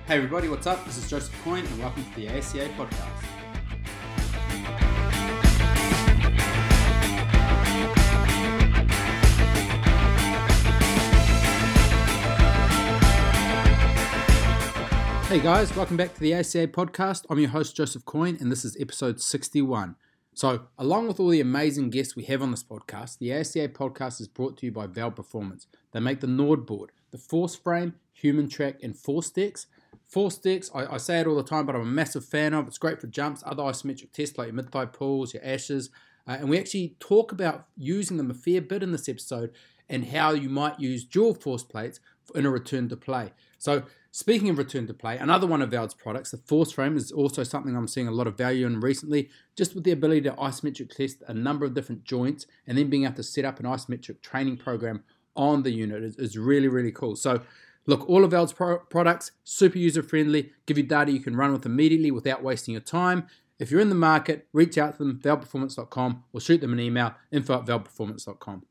Hey everybody, what's up? This is Joseph Coyne and welcome to the ASCA podcast. Hey guys, welcome back to the ASCA podcast. I'm your host Joseph Coyne and this is episode 61. So, along with all the amazing guests we have on this podcast, the ASCA podcast is brought to you by Veld Performance. They make the Nord board, the Force Frame, Human Track and Force Decks. Force Decks, I say it all the time, but I'm a massive fan of. It's great for jumps, other isometric tests like your mid-thigh pulls, your ashes, and we actually talk about using them a fair bit in this episode and how you might use dual force plates in a return to play. So, speaking of return to play, another one of Veld's products, the Force Frame, is also something I'm seeing a lot of value in recently, just with the ability to isometric test a number of different joints and then being able to set up an isometric training program on the unit is really, really cool. So, look, all of Veld's products, super user-friendly, give you data you can run with immediately without wasting your time. If you're in the market, reach out to them, veldperformance.com, or shoot them an email, info@veldperformance.com.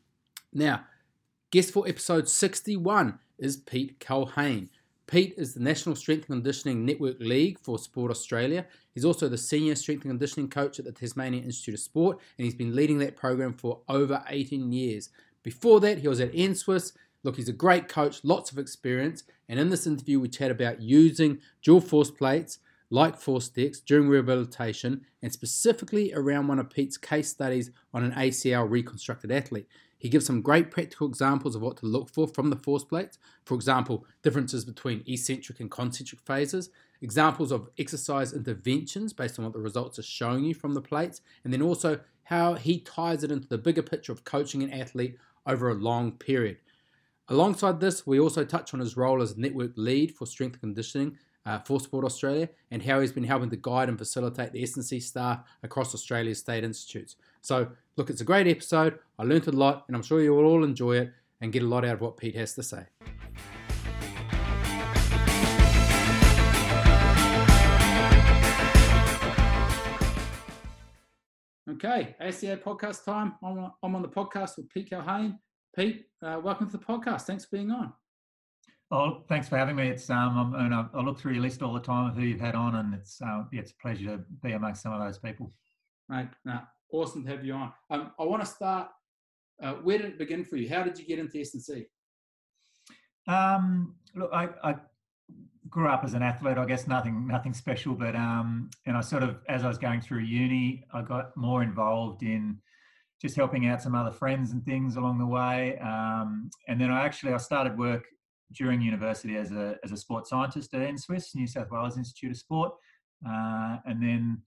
Now, guest for episode 61 is Pete Culhane. Pete is the National Strength and Conditioning Network League for Sport Australia. He's also the Senior Strength and Conditioning Coach at the Tasmania Institute of Sport, and he's been leading that program for over 18 years. Before that, he was at NSWIS. Look, he's a great coach, lots of experience, and in this interview we chat about using dual force plates like Force Decks during rehabilitation and specifically around one of Pete's case studies on an ACL reconstructed athlete. He gives some great practical examples of what to look for from the force plates. For example, differences between eccentric and concentric phases, examples of exercise interventions based on what the results are showing you from the plates, and then also how he ties it into the bigger picture of coaching an athlete over a long period. Alongside this, we also touch on his role as network lead for strength and conditioning for Sport Australia and how he's been helping to guide and facilitate the S&C staff across Australia's state institutes. So, look, it's a great episode. I learned a lot and I'm sure you will all enjoy it and get a lot out of what Pete has to say. Okay, ASCA podcast time. I'm on the podcast with Pete Culhane. Pete, welcome to the podcast. Thanks for being on. Oh, thanks for having me. It's I look through your list all the time of who you've had on, and it's a pleasure to be amongst some of those people. Mate, awesome to have you on. I want to start. Where did it begin for you? How did you get into S&C? Look, I grew up as an athlete. I guess nothing special, but and I sort of, as I was going through uni, I got more involved in just helping out some other friends and things along the way. And then I started work during university as a sports scientist at NSWIS, New South Wales Institute of Sport. And then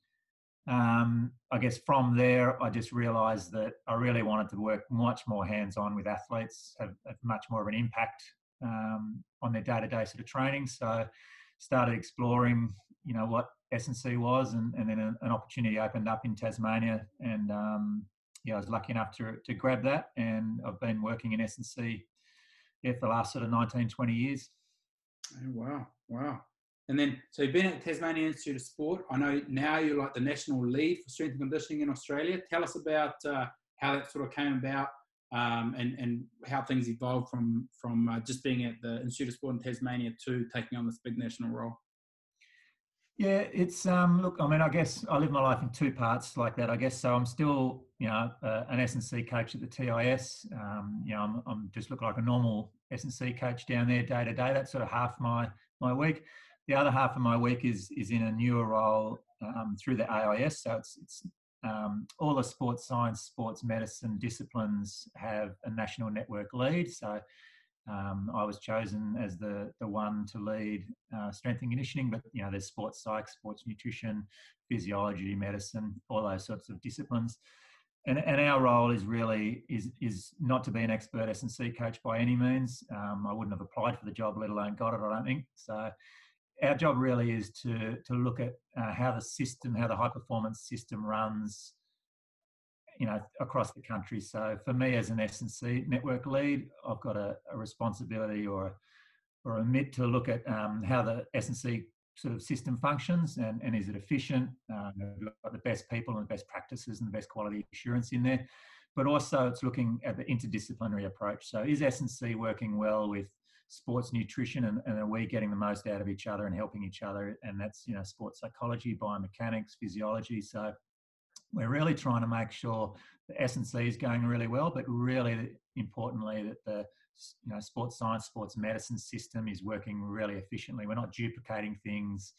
I guess from there, I just realised that I really wanted to work much more hands-on with athletes, have much more of an impact on their day-to-day sort of training. So started exploring, what S&C was, and then an opportunity opened up in Tasmania, and I was lucky enough to grab that, and I've been working in S&C for the last sort of 19, 20 years. Oh, wow. And then, so you've been at the Tasmania Institute of Sport. I know now you're like the national lead for strength and conditioning in Australia. Tell us about how that sort of came about and how things evolved from just being at the Institute of Sport in Tasmania to taking on this big national role. Yeah, it's look, I mean, I guess I live my life in two parts like that, I guess. So I'm still, an S&C coach at the TIS. I'm just looking like a normal S&C coach down there day to day. That's sort of half my week. The other half of my week is in a newer role through the AIS. So it's all the sports science, sports medicine disciplines have a national network lead. So I was chosen as the one to lead strength and conditioning, but there's sports psych, sports nutrition, physiology, medicine, all those sorts of disciplines. And our role is really is not to be an expert S&C coach by any means. I wouldn't have applied for the job, let alone got it, I don't think. So our job really is to look at how the high performance system runs across the country. So for me as an S&C network lead, I've got a responsibility or a MIT to look at how the S&C sort of system functions and is it efficient? We've got the best people and the best practices and the best quality assurance in there. But also it's looking at the interdisciplinary approach. So is S&C working well with sports nutrition, and are we getting the most out of each other and helping each other? And that's, sports psychology, biomechanics, physiology. So we're really trying to make sure the S&C is going really well, but really importantly that the sports science, sports medicine system is working really efficiently. We're not duplicating things,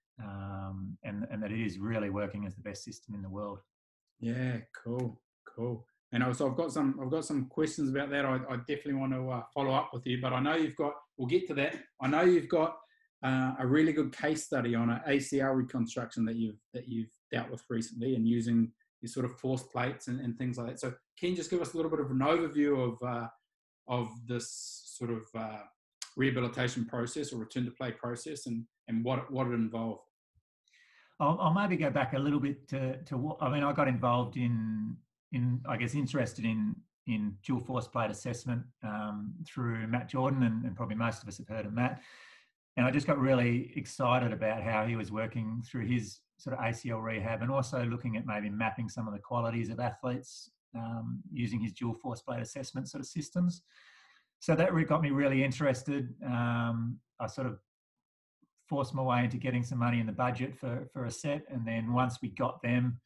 and that it is really working as the best system in the world. Yeah, cool. And also, I've got some questions about that. I definitely want to follow up with you, but I know we'll get to that. I know you've got a really good case study on an ACL reconstruction that you've dealt with recently, and using your sort of force plates and things like that. So can you just give us a little bit of an overview of this sort of rehabilitation process or return to play process, and what it involved? I'll maybe go back a little bit to what I mean. I got involved interested in dual force plate assessment through Matt Jordan, and probably most of us have heard of Matt. And I just got really excited about how he was working through his sort of ACL rehab, and also looking at maybe mapping some of the qualities of athletes using his dual force plate assessment sort of systems. So that got me really interested. I sort of forced my way into getting some money in the budget for a set. And then once we got them,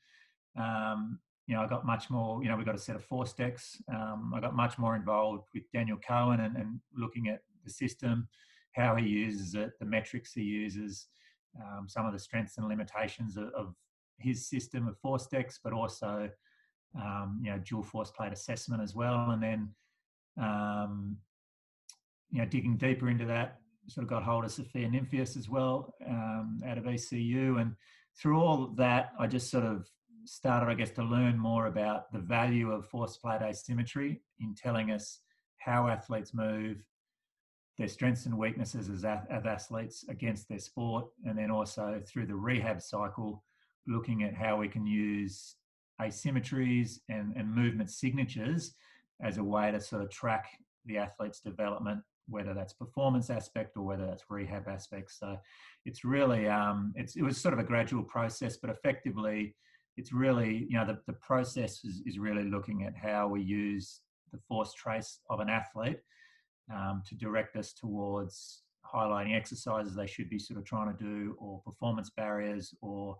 I got much more, we got a set of force decks. I got much more involved with Daniel Cohen and looking at the system, how he uses it, the metrics he uses, some of the strengths and limitations of his system of force decks, but also, dual force plate assessment as well. And then, digging deeper into that, sort of got hold of Sophia Nymphius as well, out of ECU. And through all of that, I just sort of started, I guess, to learn more about the value of force plate asymmetry in telling us how athletes move, their strengths and weaknesses as athletes against their sport, and then also through the rehab cycle, looking at how we can use asymmetries and movement signatures as a way to sort of track the athlete's development, whether that's performance aspect or whether that's rehab aspects. So it's really, it was sort of a gradual process, but effectively it's really, the process is really looking at how we use the force trace of an athlete to direct us towards highlighting exercises they should be sort of trying to do, or performance barriers, or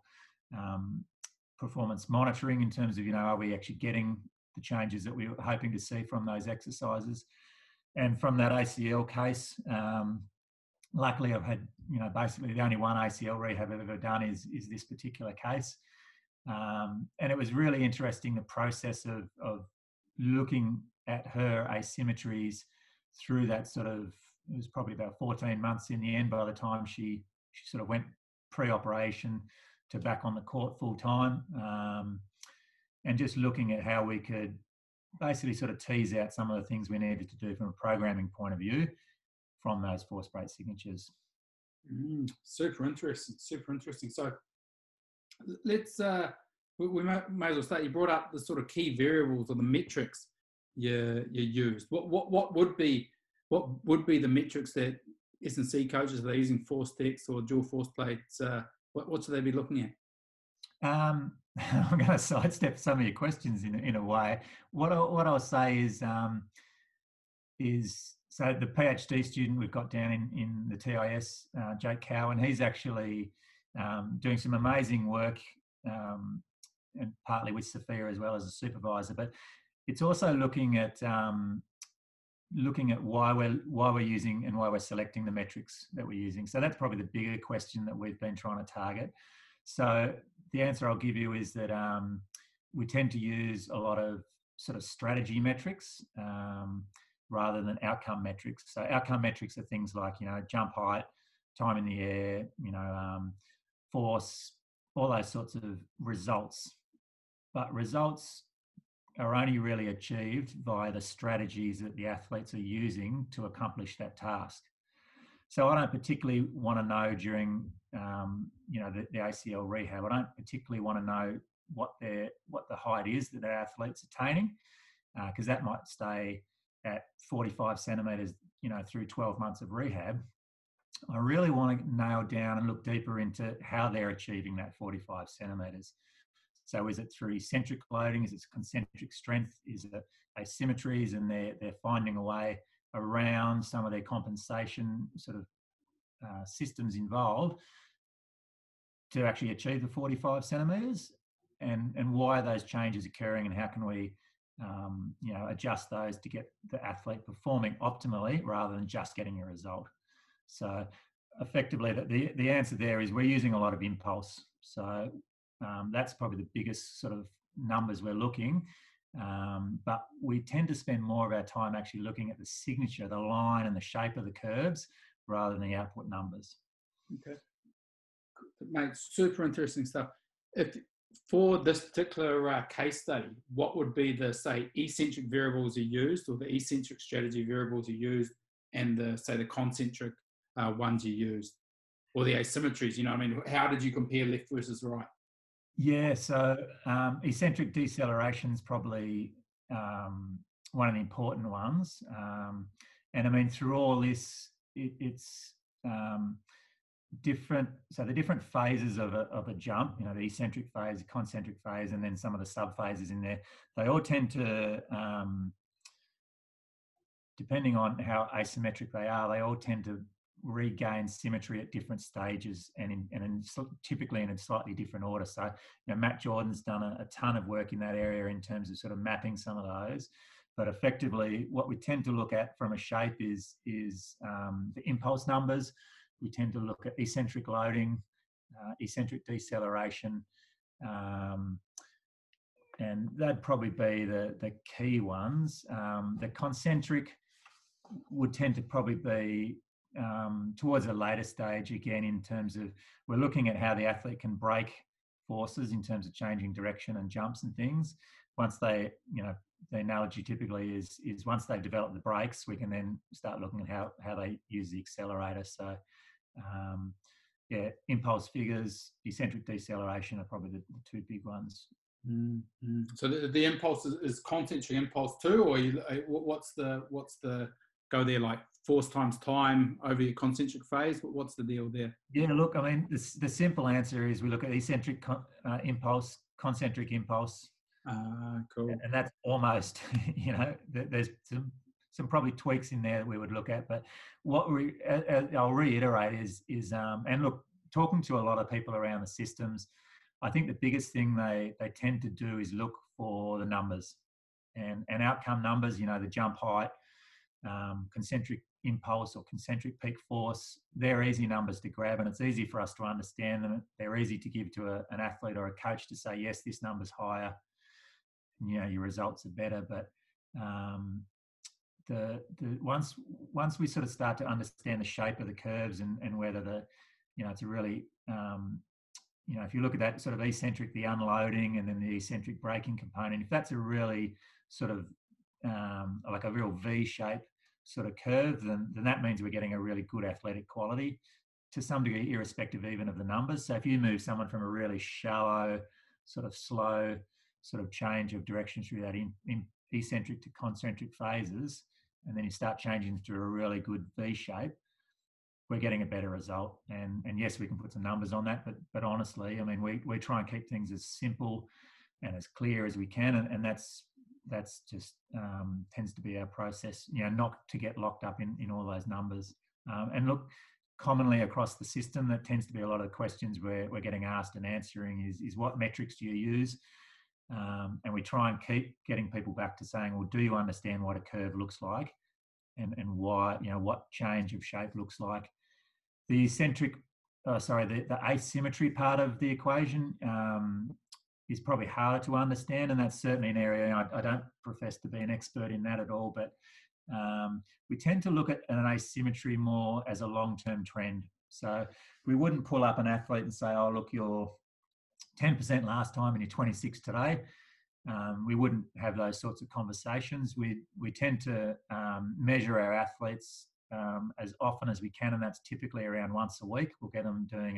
performance monitoring in terms of, are we actually getting the changes that we were hoping to see from those exercises. And from that ACL case, luckily I've had, basically the only one ACL rehab I've ever done is this particular case. And it was really interesting, the process of looking at her asymmetries through that sort of, it was probably about 14 months in the end by the time she sort of went pre-operation to back on the court full time, and just looking at how we could basically sort of tease out some of the things we needed to do from a programming point of view from those force plate signatures. Super interesting. So let's, we may as well start. You brought up the sort of key variables or the metrics you used. What would be the metrics that S&C coaches that are using force decks or dual force plates, what should they be looking at? I'm going to sidestep some of your questions in a way. What I'll say is so the PhD student we've got down in the TIS, Jake Cowan, he's actually doing some amazing work, and partly with Sophia as well as a supervisor. But it's also looking at why we're using and why we're selecting the metrics that we're using. So that's probably the bigger question that we've been trying to target. So the answer I'll give you is that we tend to use a lot of sort of strategy metrics rather than outcome metrics. So outcome metrics are things like, jump height, time in the air, force, all those sorts of results. But results are only really achieved via the strategies that the athletes are using to accomplish that task. So I don't particularly want to know during, the ACL rehab, I don't particularly want to know what the height is that our athlete's attaining, because that might stay at 45 centimetres, through 12 months of rehab. I really want to nail down and look deeper into how they're achieving that 45 centimetres. So is it through eccentric loading? Is it concentric strength? Is it asymmetries and they're finding a way around some of their compensation sort of systems involved to actually achieve the 45 centimetres, and why are those changes occurring, and how can we adjust those to get the athlete performing optimally rather than just getting a result. So effectively, the answer there is we're using a lot of impulse. So that's probably the biggest sort of numbers we're looking. But we tend to spend more of our time actually looking at the signature, the line and the shape of the curves rather than the output numbers. Okay. Mate, super interesting stuff. If for this particular case study, what would be the, say, eccentric variables you used, or the eccentric strategy variables you used, and the, say, the concentric ones you used, or the asymmetries? You know what I mean? How did you compare left versus right? Yeah, so eccentric deceleration is probably one of the important ones. And I mean, through all this, it's different. So the different phases of a jump, you know, the eccentric phase, the concentric phase, and then some of the sub phases in there, they all tend to, depending on how asymmetric they are, they all tend to regain symmetry at different stages and typically in a slightly different order. So, you know, Matt Jordan's done a ton of work in that area in terms of sort of mapping some of those. But effectively, what we tend to look at from a shape is the impulse numbers. We tend to look at eccentric loading, eccentric deceleration, and that'd probably be the key ones. The concentric would tend to probably be towards a later stage, again, in terms of we're looking at how the athlete can break forces in terms of changing direction and jumps and things. Once they, you know, the analogy typically is once they've developed the brakes, we can then start looking at how they use the accelerator. So yeah, impulse figures, eccentric deceleration are probably the two big ones. Mm-hmm. So the impulse is concentric impulse too, or what's the go there, like force times time over your concentric phase? But what's the deal there? Yeah, look, I mean, the simple answer is we look at eccentric impulse, concentric impulse. Cool. And that's almost, you know, there's some probably tweaks in there that we would look at. But what I'll reiterate is and look, talking to a lot of people around the systems, I think the biggest thing they tend to do is look for the numbers and outcome numbers, you know, the jump height, concentric impulse or concentric peak force. They're easy numbers to grab, and it's easy for us to understand them. They're easy to give to an athlete or a coach to say, yes, this number's higher, you know, your results are better. But once we sort of start to understand the shape of the curves and whether you know, it's a really you know, if you look at that sort of eccentric, the unloading, and then the eccentric braking component, if that's a really sort of like a real V shape sort of curve, then that means we're getting a really good athletic quality to some degree, irrespective even of the numbers. So if you move someone from a really shallow, sort of slow sort of change of direction through that in eccentric to concentric phases, and then you start changing to a really good V shape, we're getting a better result. And yes, we can put some numbers on that, but honestly, I mean, we try and keep things as simple and as clear as we can, and that's just tends to be our process, you know, not to get locked up in all those numbers. And look, commonly across the system, that tends to be a lot of questions we're getting asked and answering is what metrics do you use? And we try and keep getting people back to saying, well, do you understand what a curve looks like and why, you know, what change of shape looks like? The eccentric, the asymmetry part of the equation is probably harder to understand, and that's certainly an area I don't profess to be an expert in that at all, but we tend to look at an asymmetry more as a long-term trend. So we wouldn't pull up an athlete and say, oh, look, you're 10% last time and you're 26 today. We wouldn't have those sorts of conversations. We tend to measure our athletes as often as we can, and that's typically around once a week. We'll get them doing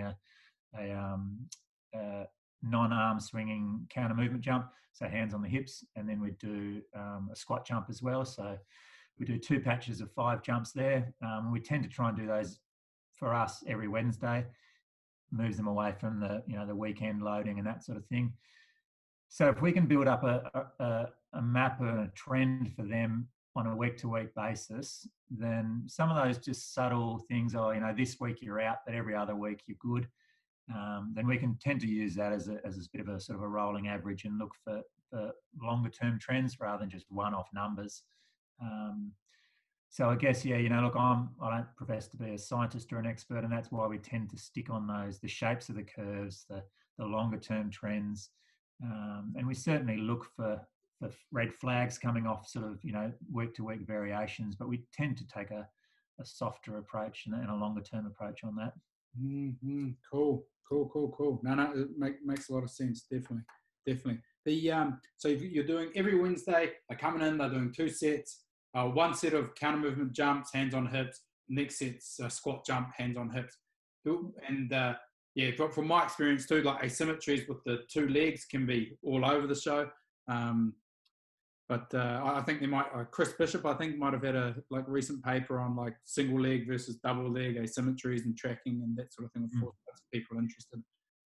a non-arm swinging counter movement jump, so hands on the hips, and then we do a squat jump as well. So we do 2 patches of 5 jumps there. We tend to try and do those for us every Wednesday. Moves them away from the weekend loading and that sort of thing. So if we can build up a map and a trend for them on a week-to-week basis, then some of those just subtle things, this week you're out, but every other week you're good, then we can tend to use that as a bit of a sort of a rolling average and look for longer-term trends rather than just one-off numbers. So I guess, look, I don't profess to be a scientist or an expert, and that's why we tend to stick on the shapes of the curves, the longer-term trends, and we certainly look for red flags coming off sort of, week-to-week variations, but we tend to take a softer approach and a longer-term approach on that. Mm-hmm. Cool. No, it makes a lot of sense. Definitely. So you're doing every Wednesday. They're coming in. They're doing 2 sets. One set of counter movement jumps, hands on hips. Next set's squat jump, hands on hips. And from my experience too, like asymmetries with the 2 legs can be all over the show. But I think they might. Chris Bishop, I think, might have had a recent paper on like single leg versus double leg asymmetries and tracking and that sort of thing. Of course, that's people interested.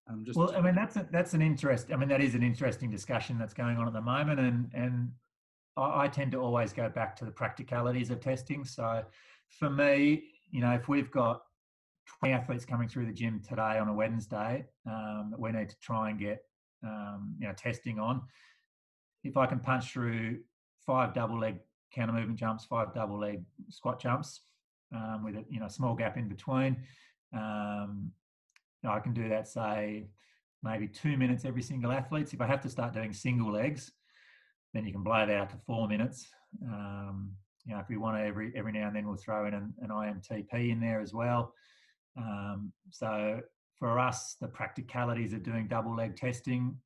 That is an interesting discussion that's going on at the moment, and I tend to always go back to the practicalities of testing. So, for me, if we've got 20 athletes coming through the gym today on a Wednesday, that we need to try and get testing on. If I can punch through 5 double leg counter movement jumps, 5 double leg squat jumps, with a small gap in between, I can do that, say, maybe 2 minutes every single athlete. If I have to start doing single legs, then you can blow that out to 4 minutes. If we want to, every now and then we'll throw in an IMTP in there as well. So for us, the practicalities of doing double leg testing,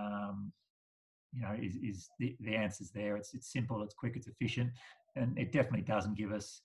is the answer's there. It's simple, it's quick, it's efficient, and it definitely doesn't give us,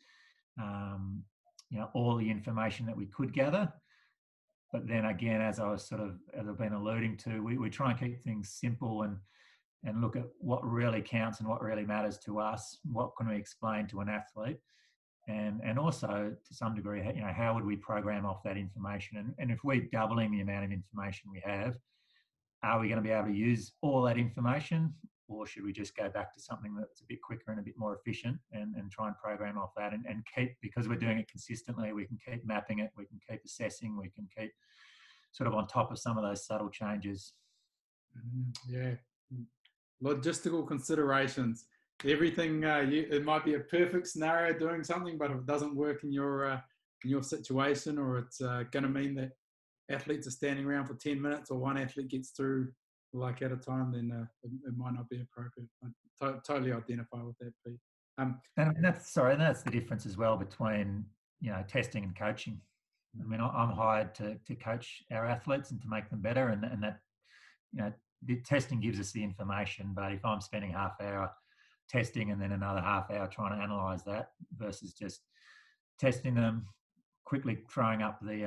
all the information that we could gather. But then again, as I've been alluding to, we try and keep things simple and look at what really counts and what really matters to us. What can we explain to an athlete? And also, to some degree, how would we program off that information? And if we're doubling the amount of information we have, are we going to be able to use all that information, or should we just go back to something that's a bit quicker and a bit more efficient and try and program off that and keep, because we're doing it consistently, we can keep mapping it, we can keep assessing, we can keep sort of on top of some of those subtle changes. Yeah. Logistical considerations. Everything, it might be a perfect scenario doing something, but if it doesn't work in your situation, or it's going to mean that athletes are standing around for 10 minutes or one athlete gets through at a time, then it might not be appropriate. I totally identify with that, Pete. And that's the difference as well between testing and coaching. I mean, I'm hired to coach our athletes and to make them better, and that the testing gives us the information. But if I'm spending half hour testing and then another half hour trying to analyse that versus just testing them, quickly throwing up the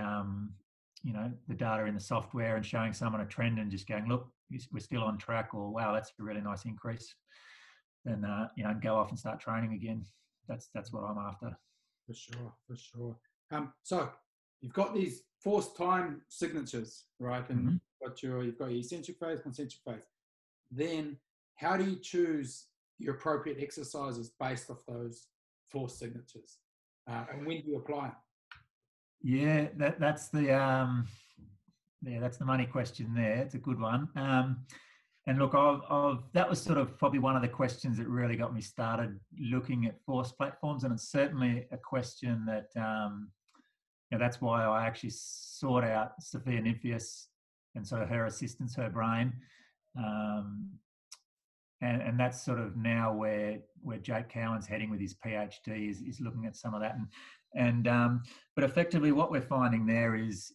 the data in the software and showing someone a trend and just going, look, we're still on track, or wow, that's a really nice increase, then go off and start training again. That's what I'm after. For sure. So you've got these forced time signatures, right? And you've got your eccentric phase, concentric phase. Then how do you choose your appropriate exercises based off those forced signatures? And when do you apply them? Yeah, that's the money question there. It's a good one. And look, that was sort of probably one of the questions that really got me started looking at forced platforms, and it's certainly a question that that's why I actually sought out Sophia Nymphius and sort of her assistance, her brain, and that's sort of now where Jake Cowan's heading with his PhD is looking at some of that, but effectively what we're finding there is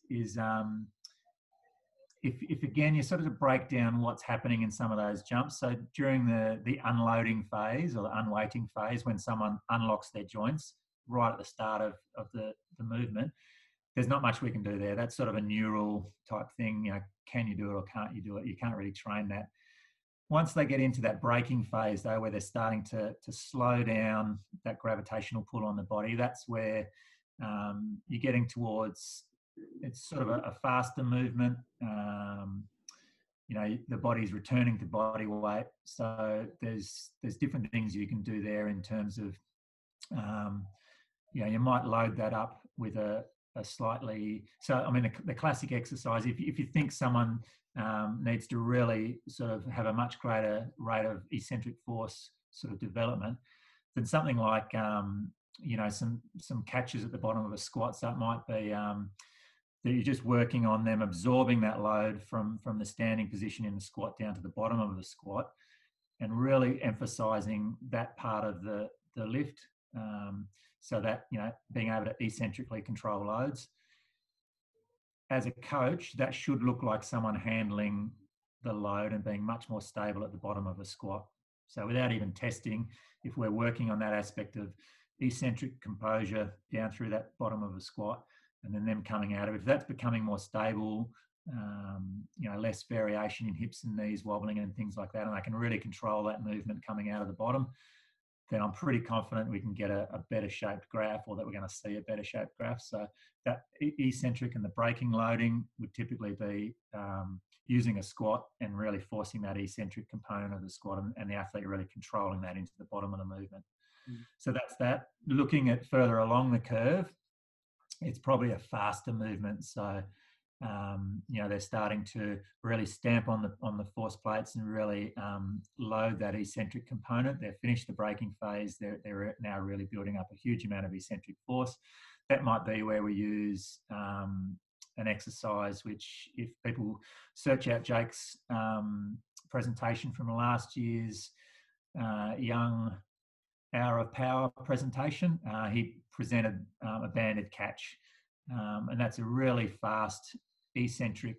if again you sort of break down what's happening in some of those jumps. So during the unloading phase or the unweighting phase, when someone unlocks their joints right at the start of the movement, there's not much we can do there. That's sort of a neural type thing. Can you do it or can't you do it? You can't really train that. Once they get into that braking phase, though, where they're starting to slow down that gravitational pull on the body, that's where you're getting towards, it's sort of a faster movement. the body's returning to body weight. So there's different things you can do there in terms of, you might load that up with a slightly, so I mean, the classic exercise, if you think someone needs to really sort of have a much greater rate of eccentric force sort of development, then something like, some catches at the bottom of a squat. So it might be that you're just working on them absorbing that load from the standing position in the squat down to the bottom of the squat, and really emphasizing that part of the lift, so that, being able to eccentrically control loads. As a coach, that should look like someone handling the load and being much more stable at the bottom of a squat. So without even testing, if we're working on that aspect of eccentric composure down through that bottom of a squat, and then them coming out of it, if that's becoming more stable, less variation in hips and knees wobbling and things like that, and I can really control that movement coming out of the bottom, then I'm pretty confident we can get a better shaped graph, or that we're going to see a better shaped graph. So that eccentric and the braking loading would typically be using a squat and really forcing that eccentric component of the squat, and the athlete really controlling that into the bottom of the movement. So that's that. Looking at further along the curve, it's probably a faster movement. So they're starting to really stamp on the force plates and really load that eccentric component. They've finished the braking phase. They're now really building up a huge amount of eccentric force. That might be where we use an exercise, which, if people search out Jake's presentation from last year's Young Hour of Power presentation, he presented a banded catch, and that's a really fast eccentric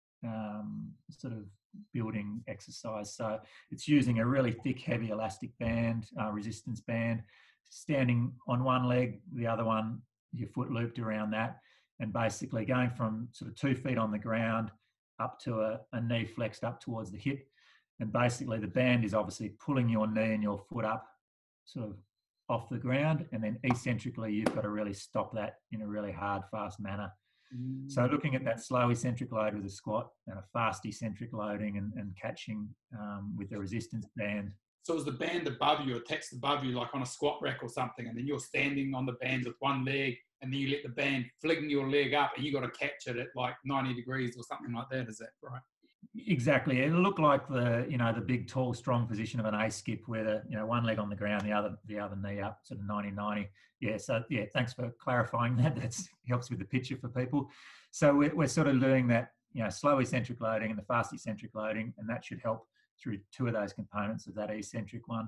sort of building exercise. So it's using a really thick, heavy elastic band, resistance band, standing on one leg, the other one, your foot looped around that, and basically going from sort of 2 feet on the ground up to a knee flexed up towards the hip. And basically the band is obviously pulling your knee and your foot up sort of off the ground, and then eccentrically you've got to really stop that in a really hard, fast manner. So looking at that slow eccentric load with a squat and a fast eccentric loading and catching with the resistance band. So is the band above you, attached above you, like on a squat rack or something, and then you're standing on the band with one leg, and then you let the band fling your leg up, and you got to catch it at like 90 degrees or something like that. Is that right? Exactly. It'll look like the big, tall, strong position of an A skip, where the one leg on the ground, the other knee up, sort of 90-90. Yeah. So yeah, thanks for clarifying that. That helps with the picture for people. So we're sort of doing that, slow eccentric loading and the fast eccentric loading, and that should help through two of those components of that eccentric one.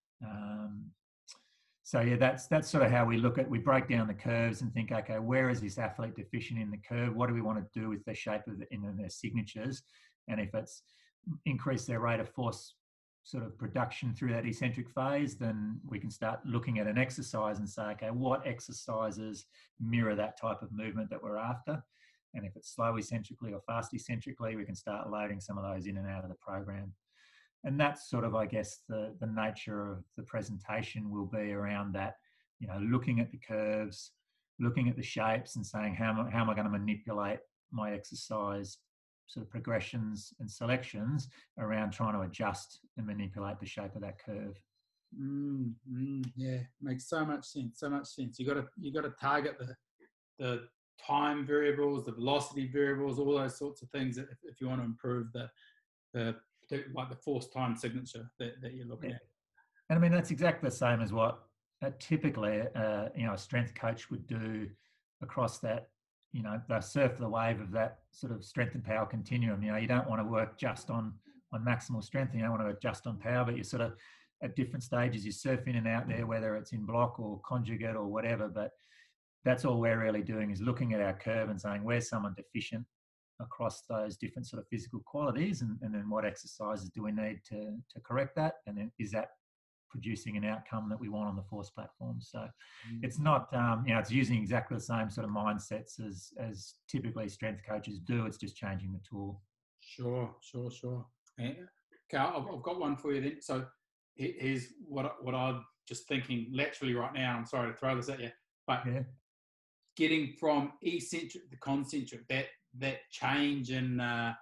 So yeah, that's sort of how we we break down the curves and think, okay, where is this athlete deficient in the curve? What do we want to do with the shape of in their signatures? And if it's increase their rate of force sort of production through that eccentric phase, then we can start looking at an exercise and say, okay, what exercises mirror that type of movement that we're after? And if it's slow eccentrically or fast eccentrically, we can start loading some of those in and out of the program. And that's sort of, I guess, the nature of the presentation will be around that, looking at the curves, looking at the shapes and saying, how am I going to manipulate my exercise sort of progressions and selections around trying to adjust and manipulate the shape of that curve. Yeah, makes so much sense. You got to target the time variables, the velocity variables, all those sorts of things if you want to improve the force time signature that you're looking at. And I mean, that's exactly the same as what typically a strength coach would do across that. They surf the wave of that sort of strength and power continuum. You don't want to work just on maximal strength, and you don't want to work just on power, but you're sort of at different stages, you surf in and out there, whether it's in block or conjugate or whatever. But that's all we're really doing, is looking at our curve and saying, where's someone deficient across those different sort of physical qualities, and then what exercises do we need to correct that, and then is that producing an outcome that we want on the force platform. So it's not, it's using exactly the same sort of mindsets as typically strength coaches do. It's just changing the tool. Sure. Yeah. Carl, I've got one for you then. So here's what I'm just thinking laterally right now. I'm sorry to throw this at you, but getting from eccentric to concentric, that change in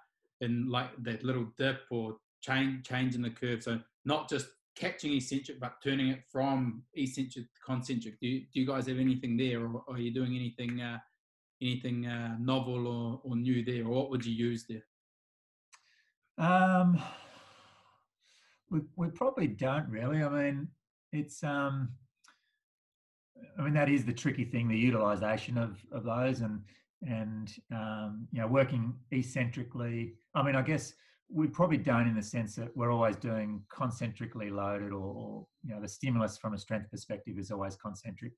in like that little dip or change in the curve. So not just catching eccentric, but turning it from eccentric to concentric. Do you guys have anything there, or are you doing anything novel or new there, or what would you use there? We probably don't really. I mean, it's I mean, that is the tricky thing, the utilization of those, and working eccentrically. I mean, I guess we probably don't, in the sense that we're always doing concentrically loaded, or the stimulus from a strength perspective is always concentric.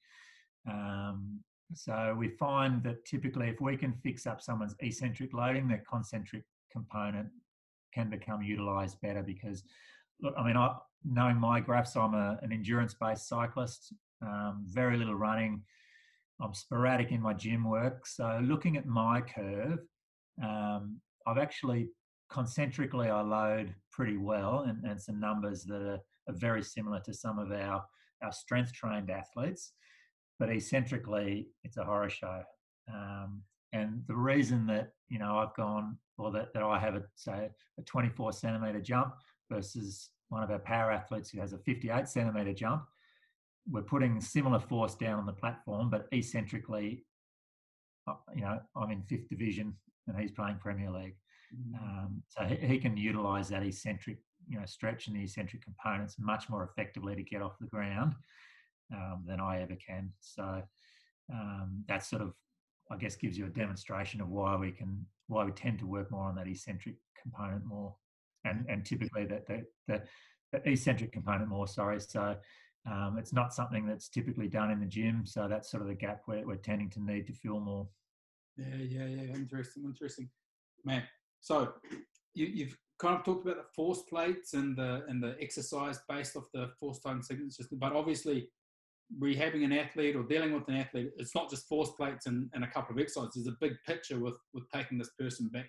So we find that typically, if we can fix up someone's eccentric loading, their concentric component can become utilized better. Because, look, I mean, knowing my graphs, I'm an endurance-based cyclist. Very little running. I'm sporadic in my gym work. So looking at my curve, I've actually concentrically I load pretty well, and some numbers that are very similar to some of our strength trained athletes. But eccentrically, it's a horror show. And the reason that I've gone, or that I have say a 24 centimeter jump versus one of our power athletes who has a 58 centimeter jump, we're putting similar force down on the platform, but eccentrically, I'm in 5th division and he's playing Premier League. So he can utilise that eccentric, stretch and the eccentric components much more effectively to get off the ground than I ever can. So that sort of, I guess, gives you a demonstration of why we tend to work more on that eccentric component more, and typically the eccentric component more. Sorry, so. It's not something that's typically done in the gym, so that's sort of the gap we're tending to need to fill more. Yeah. Interesting, man. So you've kind of talked about the force plates and the exercise based off the force time signatures, but obviously rehabbing an athlete or dealing with an athlete, it's not just force plates and a couple of exercises. There's a big picture with taking this person back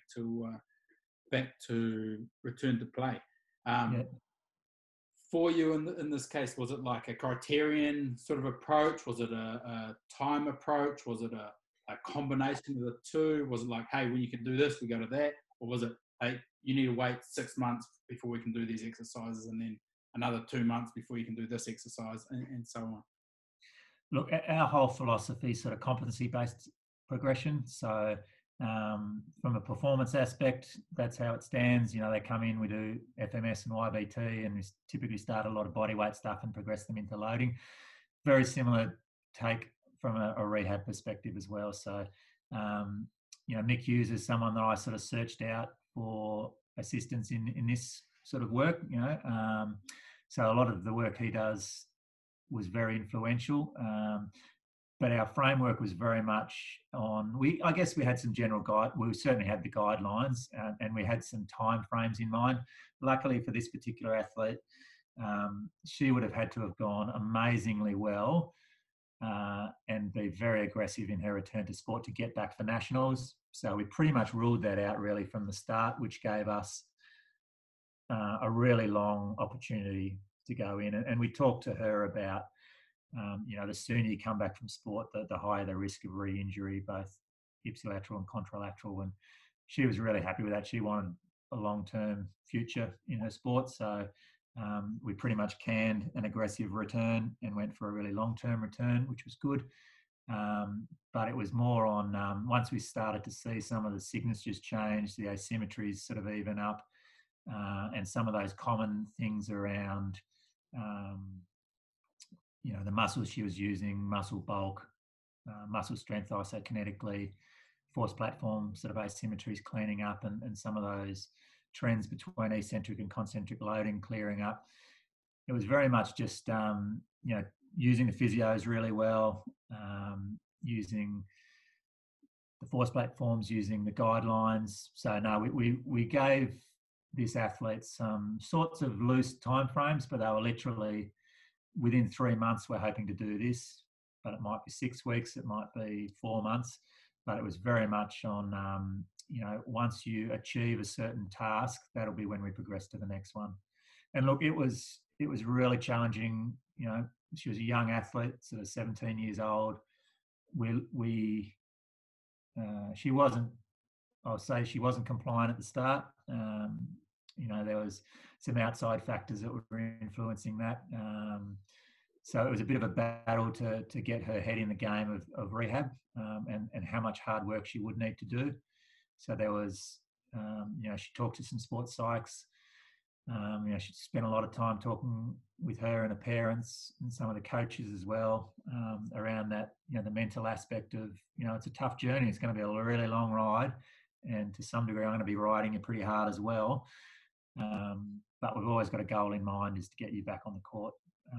to return to play. For you in this case, was it like a criterion sort of approach? Was it a time approach? Was it a combination of the two? Was it like, hey, when you can do this, we go to that? Or was it, hey, you need to wait 6 months before we can do these exercises, and then another 2 months before you can do this exercise, and so on? Look, our whole philosophy is sort of competency-based progression. So from a performance aspect, that's how it stands. They come in, we do FMS and YBT, and we typically start a lot of body weight stuff and progress them into loading. Very similar take from a rehab perspective as well. So, Mick Hughes is someone that I sort of searched out for assistance in this sort of work. So a lot of the work he does was very influential. But our framework was very much on, I guess we had some general we certainly had the guidelines, and we had some time frames in mind. Luckily for this particular athlete, she would have had to have gone amazingly well and be very aggressive in her return to sport to get back for nationals. So we pretty much ruled that out really from the start, which gave us a really long opportunity to go in. And we talked to her about, the sooner you come back from sport, the higher the risk of re-injury, both ipsilateral and contralateral. And she was really happy with that. She wanted a long-term future in her sport. So we pretty much canned an aggressive return and went for a really long-term return, which was good. But it was more on, once we started to see some of the signatures change, the asymmetries sort of even up, and some of those common things around the muscles she was using, muscle bulk, muscle strength isokinetically, force platform sort of asymmetries cleaning up, and some of those trends between eccentric and concentric loading clearing up. It was very much just, using the physios really well, using the force platforms, using the guidelines. So no, we gave this athlete some sorts of loose timeframes, but they were literally within 3 months, we're hoping to do this, but it might be 6 weeks, it might be 4 months, but it was very much on, once you achieve a certain task, that'll be when we progress to the next one. And look, it was really challenging. She was a young athlete, sort of 17 years old. She wasn't, I'll say she wasn't compliant at the start. There was some outside factors that were influencing that. So it was a bit of a battle to get her head in the game of rehab, and how much hard work she would need to do. So there was, she talked to some sports psychs. She spent a lot of time talking with her and her parents and some of the coaches as well, around that, the mental aspect of, it's a tough journey. It's going to be a really long ride. And to some degree, I'm going to be riding it pretty hard as well. But we've always got a goal in mind, is to get you back on the court.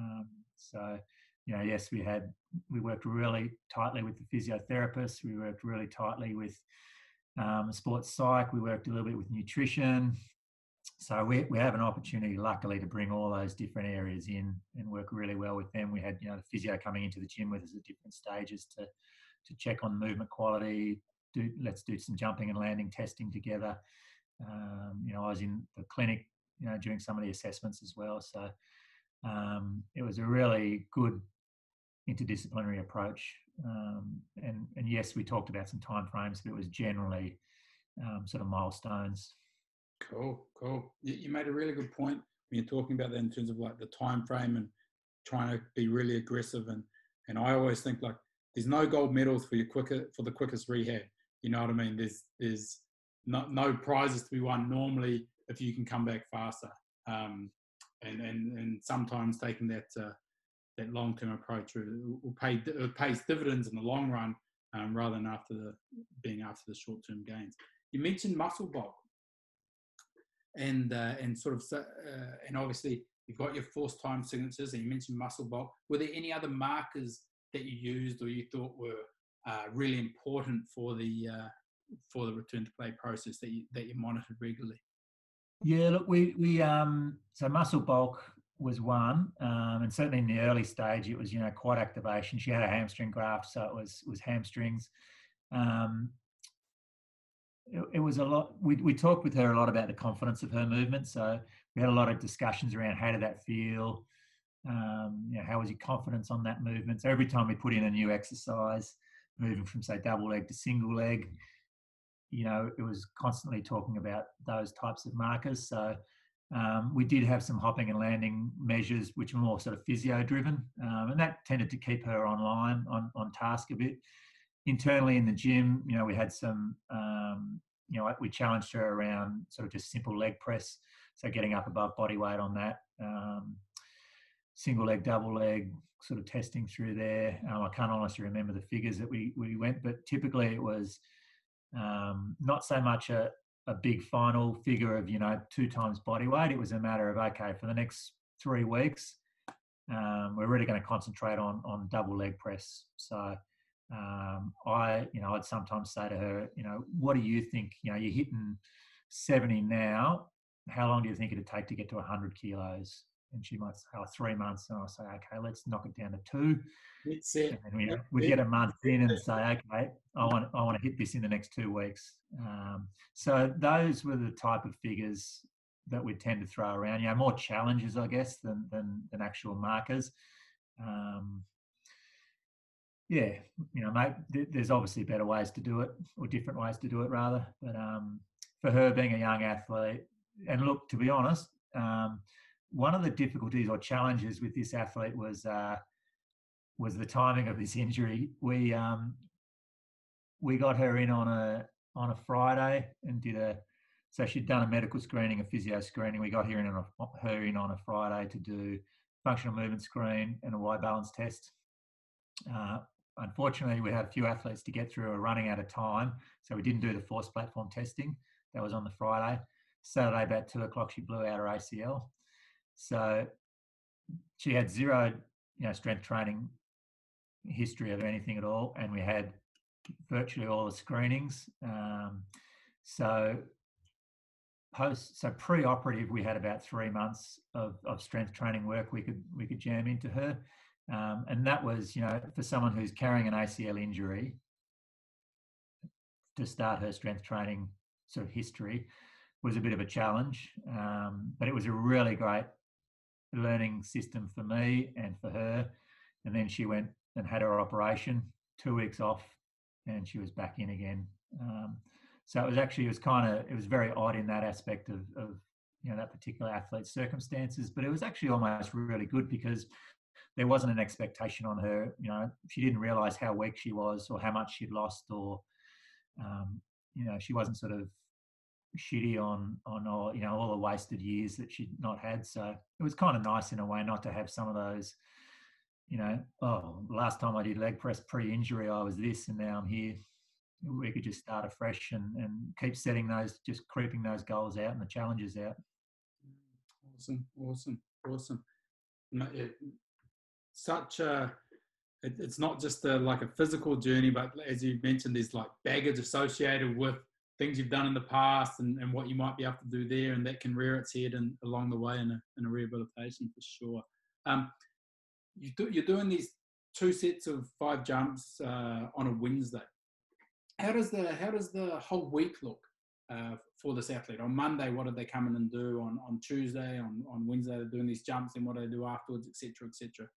Yes, we worked really tightly with the physiotherapist. We worked really tightly with sports psych. We worked a little bit with nutrition. So we have an opportunity, luckily, to bring all those different areas in and work really well with them. We had, the physio coming into the gym with us at different stages to check on movement quality. Let's do some jumping and landing testing together. I was in the clinic, doing some of the assessments as well. So it was a really good interdisciplinary approach. And yes, we talked about some timeframes, but it was generally sort of milestones. Cool. You made a really good point when you're talking about that in terms of like the time frame and trying to be really aggressive. And I always think, like, there's no gold medals for the quickest rehab. You know what I mean? There's no prizes to be won normally if you can come back faster. And sometimes taking that long-term approach will pays dividends in the long run, rather than after the short-term gains. You mentioned muscle bulk. And obviously you've got your force time signatures, and you mentioned muscle bulk. Were there any other markers that you used or you thought were really important for the return to play process that you monitored regularly? Yeah, look, we so muscle bulk was one, and certainly in the early stage it was quad activation. She had a hamstring graft, so it was hamstrings. It was a lot. We talked with her a lot about the confidence of her movement. So we had a lot of discussions around how did that feel, how was your confidence on that movement. So every time we put in a new exercise, moving from say double leg to single leg, it was constantly talking about those types of markers. So we did have some hopping and landing measures, which were more sort of physio driven, and that tended to keep her online on task a bit. Internally in the gym, we had some, we challenged her around sort of just simple leg press. So getting up above body weight on that, single leg, double leg, sort of testing through there. I can't honestly remember the figures that we went, but typically it was not so much a big final figure of, 2 times body weight. It was a matter of, okay, for the next 3 weeks, we're really going to concentrate on double leg press. So I'd sometimes say to her, what do you think? You're hitting 70 now. How long do you think it'd take to get to 100 kilos? And she might say, 3 months. And I'll say, okay, let's knock it down to 2. That's it. And then we'd get a month in and say, okay, I want to hit this in the next 2 weeks. So those were the type of figures that we tend to throw around. More challenges, I guess, than actual markers. Mate, there's obviously better ways to do it, or different ways to do it rather. But for her being a young athlete, and look, to be honest, one of the difficulties or challenges with this athlete was the timing of this injury. We got her in on a Friday and so she'd done a medical screening, a physio screening. We got her in on a Friday to do functional movement screen and a Y balance test. Unfortunately, we had a few athletes to get through who were running out of time, so we didn't do the force platform testing. That was on the Friday. Saturday, about 2:00, she blew out her ACL. So she had zero, strength training history of anything at all, and we had virtually all the screenings. So pre-operative, we had about 3 months of strength training work we could jam into her. And that was, for someone who's carrying an ACL injury, to start her strength training sort of history was a bit of a challenge. But it was a really great learning system for me and for her. And then she went and had her operation, 2 weeks off, and she was back in again. So it was very odd in that aspect of that particular athlete's circumstances. But it was actually almost really good because there wasn't an expectation on her. She didn't realise how weak she was or how much she'd lost, or she wasn't sort of shitty on all the wasted years that she'd not had. So it was kind of nice in a way not to have some of those, last time I did leg press pre-injury, I was this, and now I'm here. We could just start afresh and keep setting those, just creeping those goals out and the challenges out. Awesome. It's not just like a physical journey, but as you mentioned, there's like baggage associated with things you've done in the past and what you might be able to do there, and that can rear its head along the way in a rehabilitation for sure. You're doing these 2 sets of 5 jumps on a Wednesday. How does the whole week look for this athlete? On Monday, what do they come in and do? On Tuesday, on Wednesday, they're doing these jumps, and what do they do afterwards, etc., etc.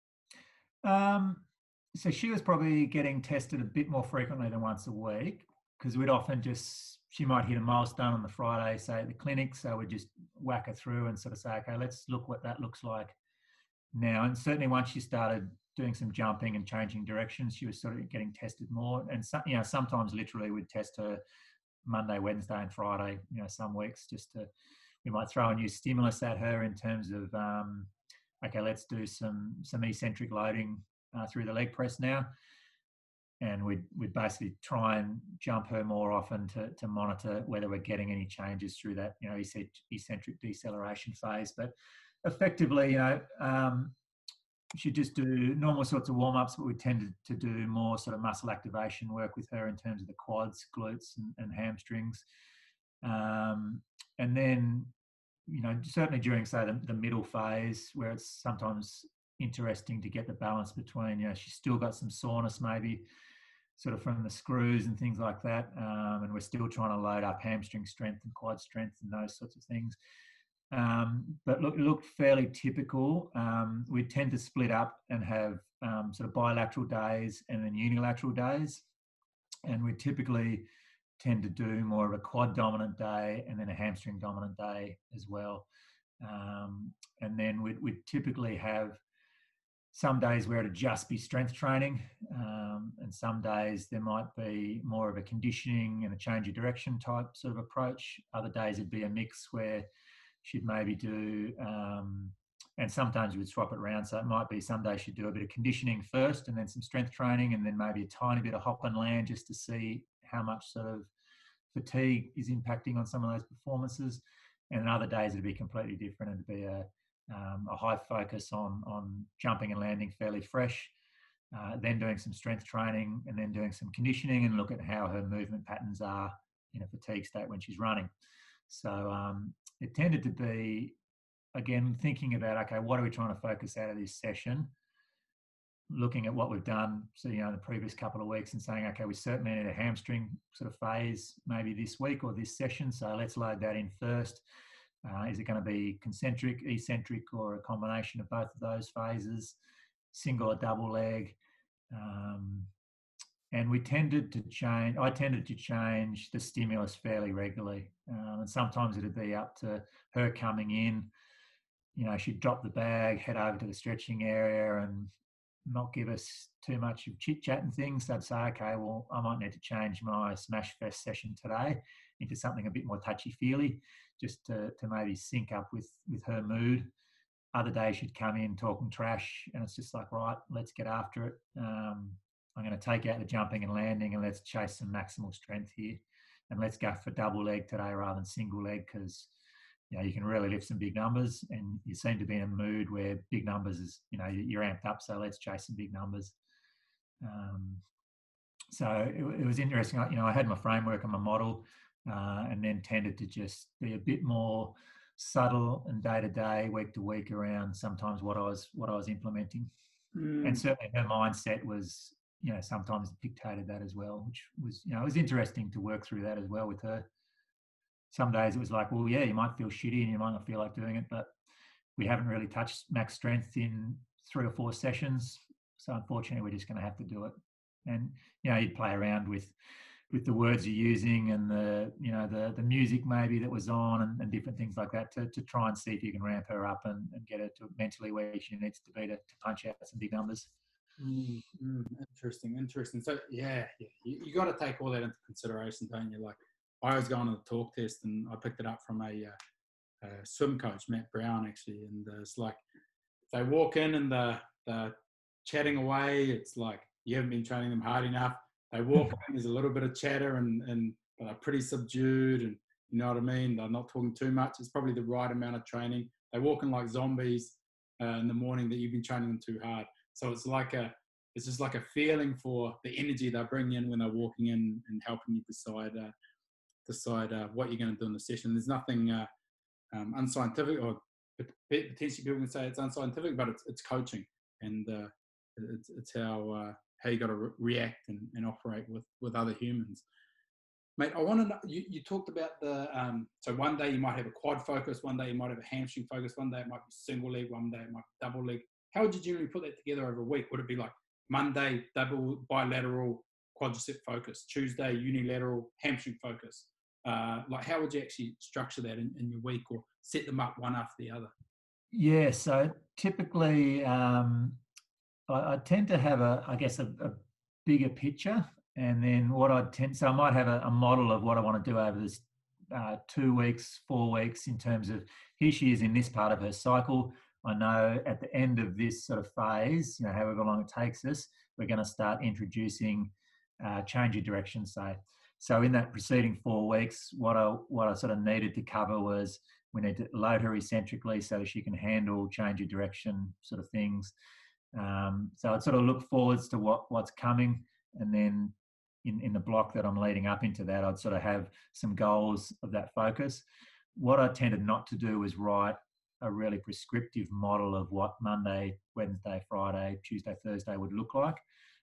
So she was probably getting tested a bit more frequently than once a week, because we'd often she might hit a milestone on the Friday, say at the clinic, so we'd just whack her through and sort of say, okay, let's look what that looks like now. And certainly once she started doing some jumping and changing directions, she was sort of getting tested more. And sometimes literally we'd test her Monday, Wednesday and Friday, some weeks we might throw a new stimulus at her in terms of, okay, let's do some eccentric loading through the leg press now. And we'd basically try and jump her more often to monitor whether we're getting any changes through that, eccentric deceleration phase. But effectively, she'd just do normal sorts of warm-ups, but we tended to do more sort of muscle activation work with her in terms of the quads, glutes and hamstrings. And then, certainly during, say, the middle phase, where it's sometimes interesting to get the balance between, she's still got some soreness maybe sort of from the screws and things like that. And we're still trying to load up hamstring strength and quad strength and those sorts of things. But it looked fairly typical. We tend to split up and have sort of bilateral days and then unilateral days. And we typically tend to do more of a quad dominant day and then a hamstring dominant day as well. And then we'd typically have some days where it'd just be strength training, and some days there might be more of a conditioning and a change of direction type sort of approach. Other days it'd be a mix where she'd maybe do, and sometimes we'd swap it around. So it might be some days she'd do a bit of conditioning first and then some strength training and then maybe a tiny bit of hop and land just to see how much sort of fatigue is impacting on some of those performances. And in other days it'd be completely different. It'd be a high focus on jumping and landing fairly fresh, then doing some strength training and then doing some conditioning and look at how her movement patterns are in a fatigue state when she's running. So it tended to be, again, thinking about, okay, what are we trying to focus out of this session? Looking at what we've done, so, the previous couple of weeks and saying, okay, we certainly need a hamstring sort of phase maybe this week or this session. So let's load that in first. Is it going to be concentric, eccentric, or a combination of both of those phases, single or double leg? And I tended to change the stimulus fairly regularly. And sometimes it'd be up to her coming in, she'd drop the bag, head over to the stretching area and not give us too much of chit chat and things. So I'd say, okay, well, I might need to change my Smash Fest session today into something a bit more touchy-feely, just to maybe sync up with her mood. Other days she'd come in talking trash and it's just like, right, let's get after it. I'm going to take out the jumping and landing and let's chase some maximal strength here. And let's go for double leg today rather than single leg, because, you can really lift some big numbers and you seem to be in a mood where big numbers is, you're amped up. So let's chase some big numbers. So it was interesting. I had my framework and my model, and then tended to just be a bit more subtle and day to day, week to week around sometimes what I was implementing. And certainly her mindset was, sometimes dictated that as well, which was, it was interesting to work through that as well with her. Some days it was like, well, yeah, you might feel shitty and you might not feel like doing it, but we haven't really touched max strength in 3 or 4 sessions. So unfortunately, we're just going to have to do it. And, you'd play around with with the words you're using and the music maybe that was on and different things like that to try and see if you can ramp her up and get her to mentally where she needs to be to punch out some big numbers. Interesting. So you got to take all that into consideration, don't you? Like I was going on the talk test and I picked it up from a swim coach, Matt Brown, actually, and it's like if they walk in and they're chatting away, it's like you haven't been training them hard enough. They walk in, there's a little bit of chatter but they're pretty subdued, and you know what I mean? They're not talking too much. It's probably the right amount of training. They walk in like zombies in the morning that you've been training them too hard. So it's just like a feeling for the energy they bring in when they're walking in and helping you decide what you're going to do in the session. There's nothing unscientific, or potentially people can say it's unscientific, but it's coaching, and it's how you got to react and operate with other humans. Mate, I want to know, you talked about so one day you might have a quad focus, one day you might have a hamstring focus, one day it might be single leg, one day it might be double leg. How would you generally put that together over a week? Would it be like Monday, double bilateral quadricep focus, Tuesday, unilateral hamstring focus? Like how would you actually structure that in your week, or set them up one after the other? Yeah, so typically I tend to have a bigger picture, and then so I might have a model of what I want to do over this 2 weeks, 4 weeks, in terms of here she is in this part of her cycle. I know at the end of this sort of phase, however long it takes us, we're going to start introducing change of direction, say. So in that preceding 4 weeks, what I sort of needed to cover was we need to load her eccentrically so she can handle change of direction sort of things. So I'd sort of look forwards to what's coming, and then in the block that I'm leading up into that, I'd sort of have some goals of that focus. What I tended not to do was write a really prescriptive model of what Monday, Wednesday, Friday, Tuesday, Thursday would look like,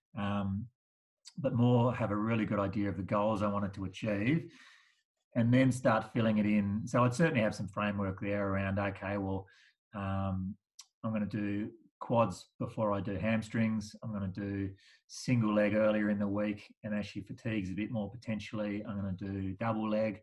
but more have a really good idea of the goals I wanted to achieve, and then start filling it in. So I'd certainly have some framework there around, okay, well, I'm going to do quads before I do hamstrings. I'm going to do single leg earlier in the week, and as she fatigues a bit more, potentially I'm going to do double leg.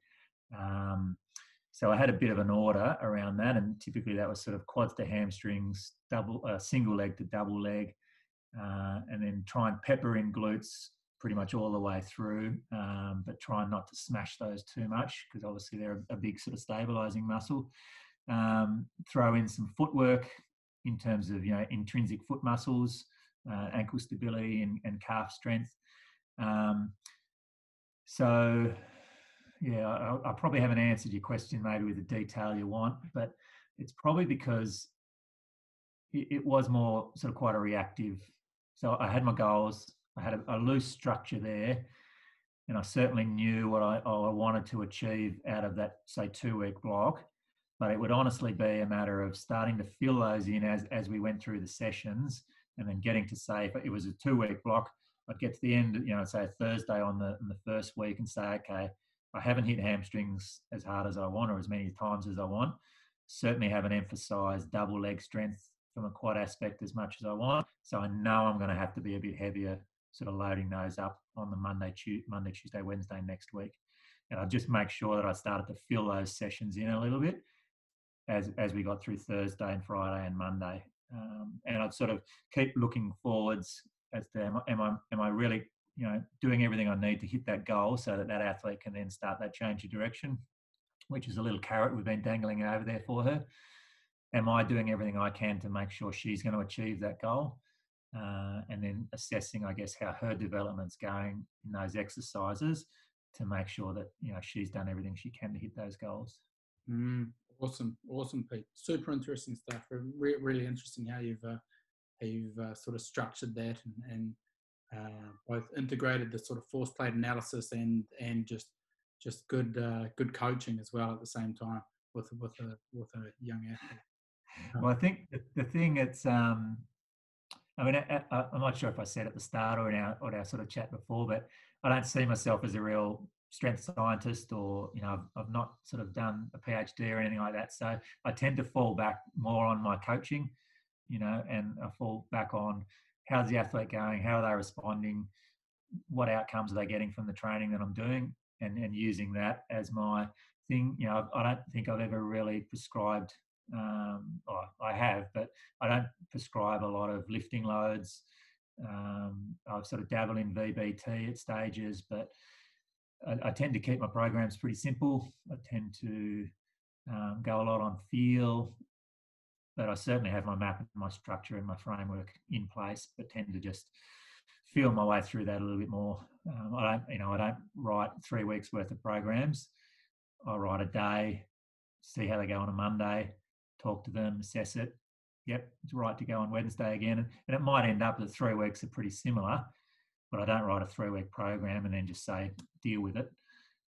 So I had a bit of an order around that, and typically that was sort of quads to hamstrings, single leg to double leg, and then try and pepper in glutes pretty much all the way through, but try not to smash those too much, because obviously they're a big sort of stabilizing muscle. Throw in some footwork in terms of intrinsic foot muscles, ankle stability and calf strength. So yeah, I probably haven't answered your question maybe with the detail you want, but it's probably because it was more sort of quite a reactive. So I had my goals, I had a loose structure there, and I certainly knew what I wanted to achieve out of that, say, 2-week block. But it would honestly be a matter of starting to fill those in as we went through the sessions, and then getting to, say, if it was a 2-week block, I'd get to the end, say a Thursday on the first week and say, okay, I haven't hit hamstrings as hard as I want or as many times as I want. Certainly haven't emphasized double leg strength from a quad aspect as much as I want. So I know I'm going to have to be a bit heavier, sort of loading those up on the Monday, Tuesday, Wednesday next week. And I'd just make sure that I started to fill those sessions in a little bit as we got through Thursday and Friday and Monday. And I'd sort of keep looking forwards as to am I really doing everything I need to hit that goal, so that athlete can then start that change of direction, which is a little carrot we've been dangling over there for her. Am I doing everything I can to make sure she's going to achieve that goal? And then assessing, I guess, how her development's going in those exercises to make sure that she's done everything she can to hit those goals. Awesome, Pete. Super interesting stuff. Really interesting how you've sort of structured that and both integrated the sort of force plate analysis and just good coaching as well at the same time with a young athlete. Well, I think the thing that's I'm not sure if I said at the start or in our sort of chat before, but I don't see myself as a real strength scientist, or I've not sort of done a PhD or anything like that. So I tend to fall back more on my coaching, and I fall back on how's the athlete going, how are they responding, what outcomes are they getting from the training that I'm doing, and using that as my thing. I don't think I've ever really prescribed, or I have, but I don't prescribe a lot of lifting loads. I've sort of dabbled in VBT at stages, but I tend to keep my programs pretty simple. I tend to go a lot on feel, but I certainly have my map and my structure and my framework in place, but tend to just feel my way through that a little bit more. I don't write 3 weeks worth of programs. I write a day, see how they go on a Monday, talk to them, assess it. Yep, it's right to go on Wednesday again. And it might end up that 3 weeks are pretty similar, but I don't write a 3-week program and then just say, deal with it.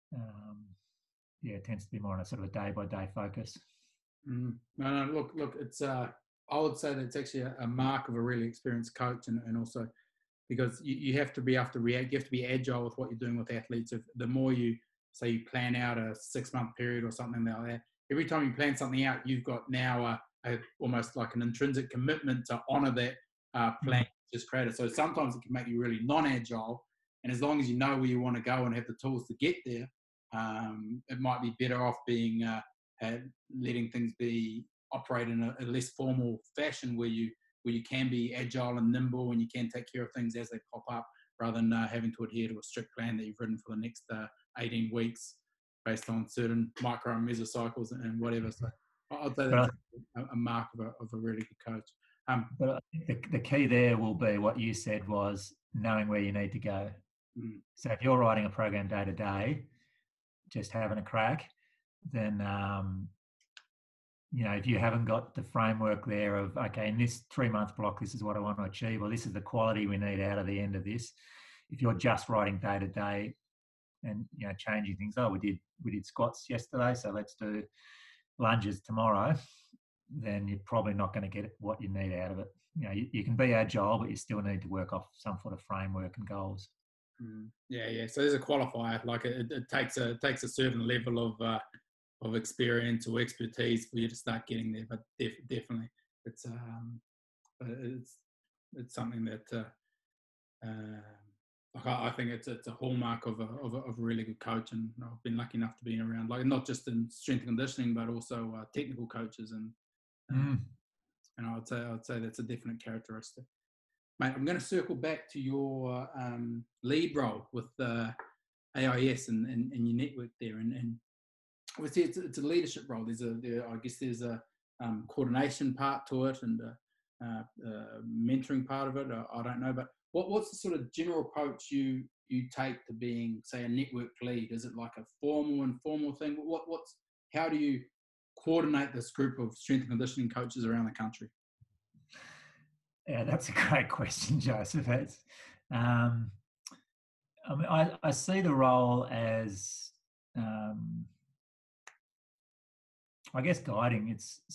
It tends to be more on a sort of a day-by-day focus. No, look, it's I would say that it's actually a mark of a really experienced coach, and also because you have to be able to react, you have to be agile with what you're doing with athletes. If the more you plan out a 6-month period or something like that, every time you plan something out, you've got now a almost like an intrinsic commitment to honour that plan just created. So sometimes it can make you really non-agile, and as long as you know where you want to go and have the tools to get there, it might be better off being letting things be operate in a less formal fashion where you can be agile and nimble and you can take care of things as they pop up, rather than having to adhere to a strict plan that you've written for the next 18 weeks based on certain micro and mesocycles and whatever. So I'd say that's a mark of a really good coach. But I think the key there will be what you said was knowing where you need to go. So if you're writing a program day to day, just having a crack, then if you haven't got the framework there of, okay, in this 3-month block, this is what I want to achieve, or this is the quality we need out of the end of this. If you're just writing day to day and changing things, we did squats yesterday, so let's do lunges tomorrow, then you're probably not going to get what you need out of it. You can be agile, but you still need to work off some sort of framework and goals. Yeah. So there's a qualifier. Like it takes a certain level of experience or expertise for you to start getting there. But definitely, it's something that I think it's a hallmark of a really good coach. And I've been lucky enough to be around, like, not just in strength and conditioning, but also technical coaches and I would say that's a definite characteristic. Mate, I'm going to circle back to your lead role with AIS and your network there, and obviously it's a leadership role. I guess there's a coordination part to it and a mentoring part of it. I don't know, but what's the sort of general approach you take to being, say, a network lead? Is it like a formal, informal thing? How do you coordinate this group of strength and conditioning coaches around the country? Yeah, that's a great question, Joseph. I see the role as, I guess, guiding.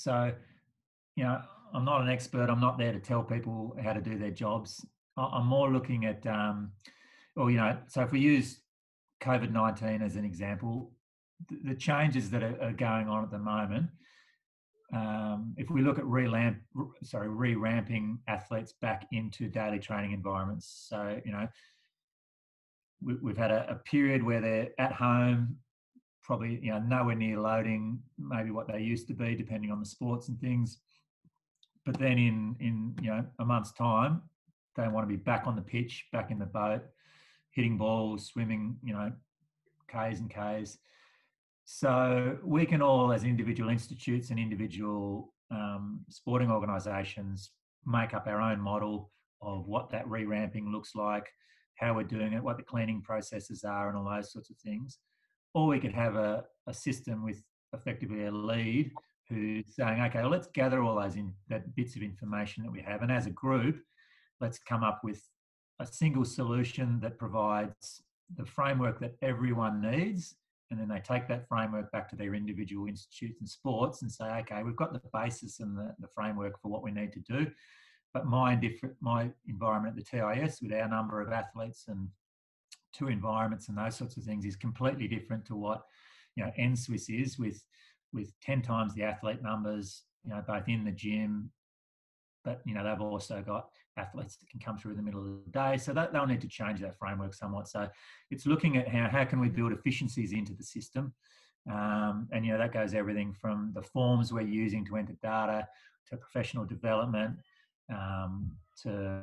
I'm not an expert. I'm not there to tell people how to do their jobs. I'm more looking at, so if we use COVID-19 as an example, the changes that are going on at the moment, if we look at re-ramping athletes back into daily training environments. So, we've had a period where they're at home, probably, nowhere near loading maybe what they used to be, depending on the sports and things. But then in a month's time, they want to be back on the pitch, back in the boat, hitting balls, swimming, Ks and Ks. So we can all, as individual institutes and individual sporting organisations, make up our own model of what that re-ramping looks like, how we're doing it, what the cleaning processes are, and all those sorts of things. Or we could have a system with effectively a lead who's saying, okay, well, let's gather all those bits of information that we have, and as a group, let's come up with a single solution that provides the framework that everyone needs. And then they take that framework back to their individual institutes and sports and say, okay, we've got the basis and the framework for what we need to do. But my environment at the TIS, with our number of athletes and 2 environments and those sorts of things, is completely different to what NSWIS is, with 10 times the athlete numbers, both in the gym, but they've also got athletes that can come through in the middle of the day. So they'll need to change that framework somewhat. So it's looking at how can we build efficiencies into the system. And, that goes everything from the forms we're using to enter data to professional development, to,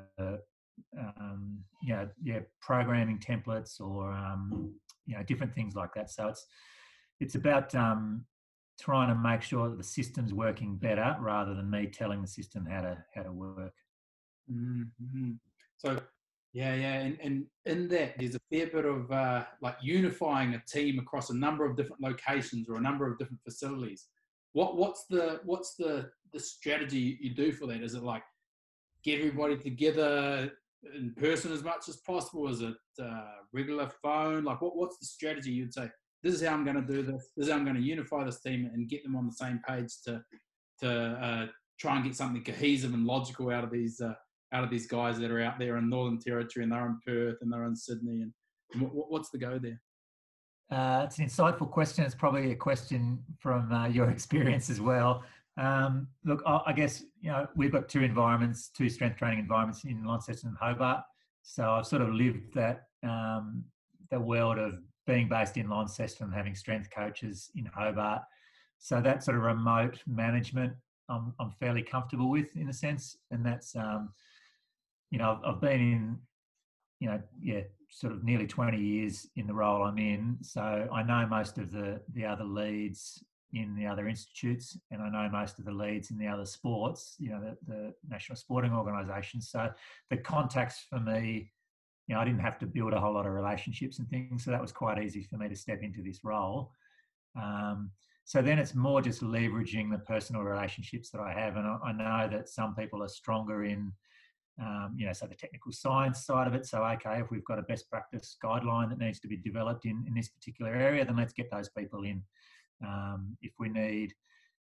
programming templates or, different things like that. So it's about trying to make sure that the system's working better rather than me telling the system how to work. Mm-hmm. So, and in that there's a fair bit of like unifying a team across a number of different locations or a number of different facilities. What's the strategy you do for that? Is it like get everybody together in person as much as possible? Is it regular phone? Like what's the strategy you'd say? This is how I'm going to do this. This is how I'm going to unify this team and get them on the same page to try and get something cohesive and logical out of these guys that are out there in Northern Territory and they're in Perth and they're in Sydney. And what's the go there? It's an insightful question. It's probably a question from your experience as well. Look, I guess, we've got two strength training environments in Launceston and Hobart. So I've sort of lived that, the world of being based in Launceston and having strength coaches in Hobart. So that sort of remote management, I'm fairly comfortable with in a sense. And that's, I've been in, sort of nearly 20 years in the role I'm in. So I know most of the other leads in the other institutes, and I know most of the leads in the other sports, the national sporting organisations. So the contacts for me, I didn't have to build a whole lot of relationships and things. So that was quite easy for me to step into this role. So then it's more just leveraging the personal relationships that I have. And I know that some people are stronger in, so the technical science side of it. So, okay, if we've got a best practice guideline that needs to be developed in this particular area, then let's get those people in. If we need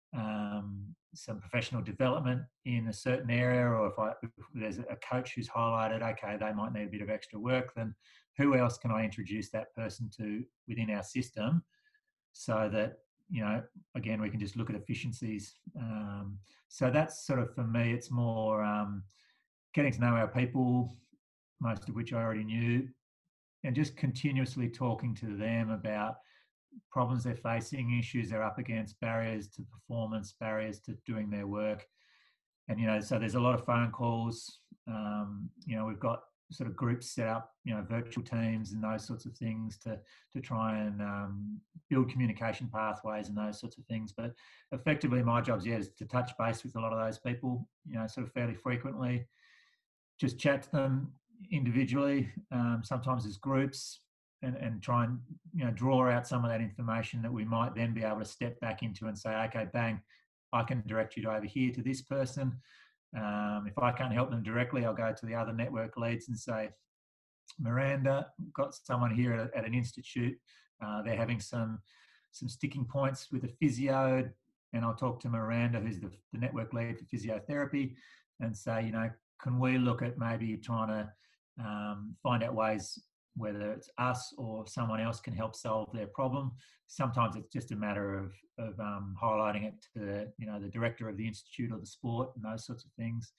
some professional development in a certain area, or if there's a coach who's highlighted, okay, they might need a bit of extra work, then who else can I introduce that person to within our system so that, again, we can just look at efficiencies. So that's sort of, for me, it's more getting to know our people, most of which I already knew, and just continuously talking to them about problems they're facing, issues they're up against, barriers to performance, barriers to doing their work. And, so there's a lot of phone calls. We've got sort of groups set up, virtual teams and those sorts of things to try and build communication pathways and those sorts of things. But effectively, my job is to touch base with a lot of those people, sort of fairly frequently, just chat to them individually, sometimes as groups, and try and draw out some of that information that we might then be able to step back into and say, okay, bang, I can direct you over here to this person. If I can't help them directly, I'll go to the other network leads and say, Miranda, got someone here at an institute. They're having some sticking points with a physio, and I'll talk to Miranda, who's the network lead for physiotherapy, and say, can we look at maybe trying to find out ways whether it's us or someone else can help solve their problem. Sometimes it's just a matter of highlighting it to the director of the institute or the sport and those sorts of things.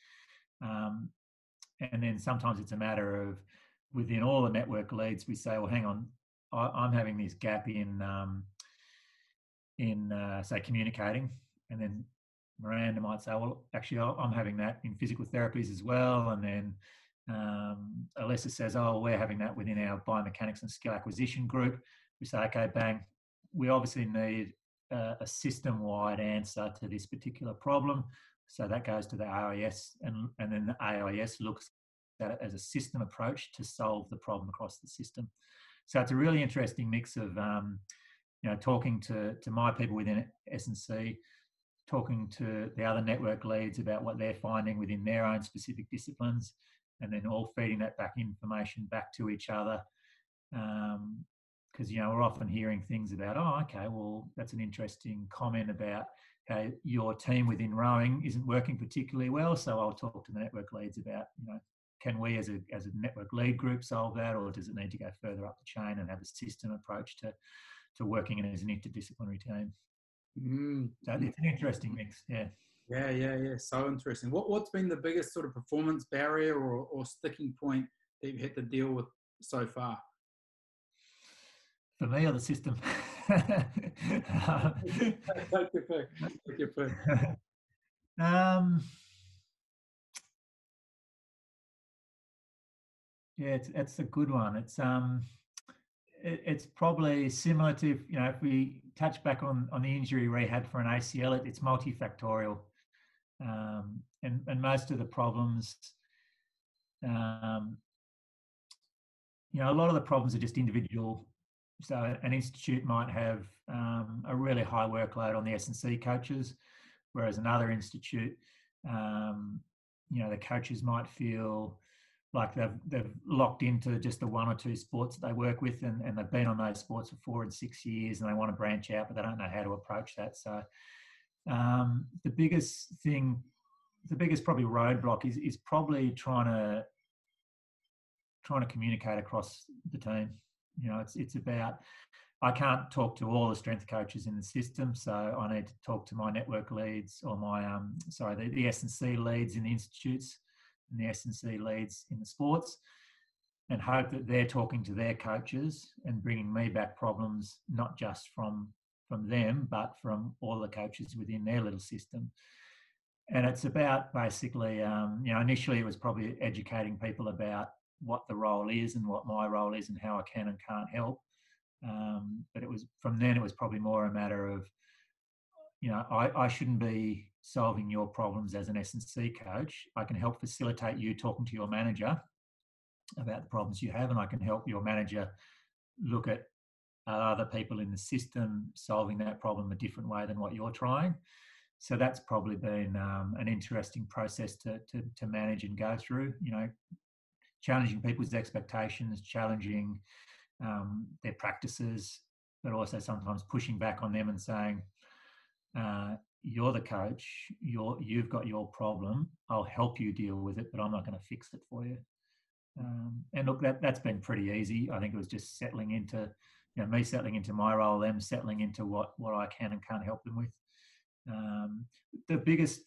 And then sometimes it's a matter of, within all the network leads, we say, well, hang on, I'm having this gap in say, communicating. And then Miranda might say, well, actually, I'm having that in physical therapies as well. And then Alyssa says, oh, we're having that within our biomechanics and skill acquisition group. We say, okay, bang, we obviously need a system-wide answer to this particular problem. So that goes to the AIS, and then the AIS looks at it as a system approach to solve the problem across the system. So it's a really interesting mix of, talking to my people within S&C, talking to the other network leads about what they're finding within their own specific disciplines, and then all feeding that information back to each other. Because, we're often hearing things about, oh, okay, well, that's an interesting comment about how your team within rowing isn't working particularly well. So I'll talk to the network leads about, can we as a network lead group solve that, or does it need to go further up the chain and have a system approach to working as an interdisciplinary team? So it's an interesting mix. Yeah. Yeah. So interesting. What's been the biggest sort of performance barrier or sticking point that you've had to deal with so far? For me or the system? Take your pick. Take your pick. um, yeah, it's a good one. It's probably similar to, if we touch back on the injury rehab for an ACL, it's multifactorial, and most of the problems, a lot of the problems are just individual. So an institute might have a really high workload on the S&C coaches, whereas another institute, the coaches might feel like they've locked into just the one or two sports that they work with, and they've been on those sports for 4 and 6 years, and they want to branch out, but they don't know how to approach that. So the biggest probably roadblock is probably trying to communicate across the team. It's about, I can't talk to all the strength coaches in the system, so I need to talk to my network leads or the S&C leads in the institutes and the S&C leads in the sports, and hope that they're talking to their coaches and bringing me back problems, not just from them, but from all the coaches within their little system. And it's about basically, initially it was probably educating people about what the role is and what my role is and how I can and can't help. But it was probably more a matter of, I shouldn't be solving your problems as an S&C coach. I can help facilitate you talking to your manager about the problems you have, and I can help your manager look at other people in the system solving that problem a different way than what you're trying. So that's probably been an interesting process to manage and go through, challenging people's expectations, challenging their practices, but also sometimes pushing back on them and saying, you're the coach, you've got your problem, I'll help you deal with it, but I'm not going to fix it for you. And look, that's been pretty easy. I think it was just settling into, me settling into my role, them settling into what I can and can't help them with. The biggest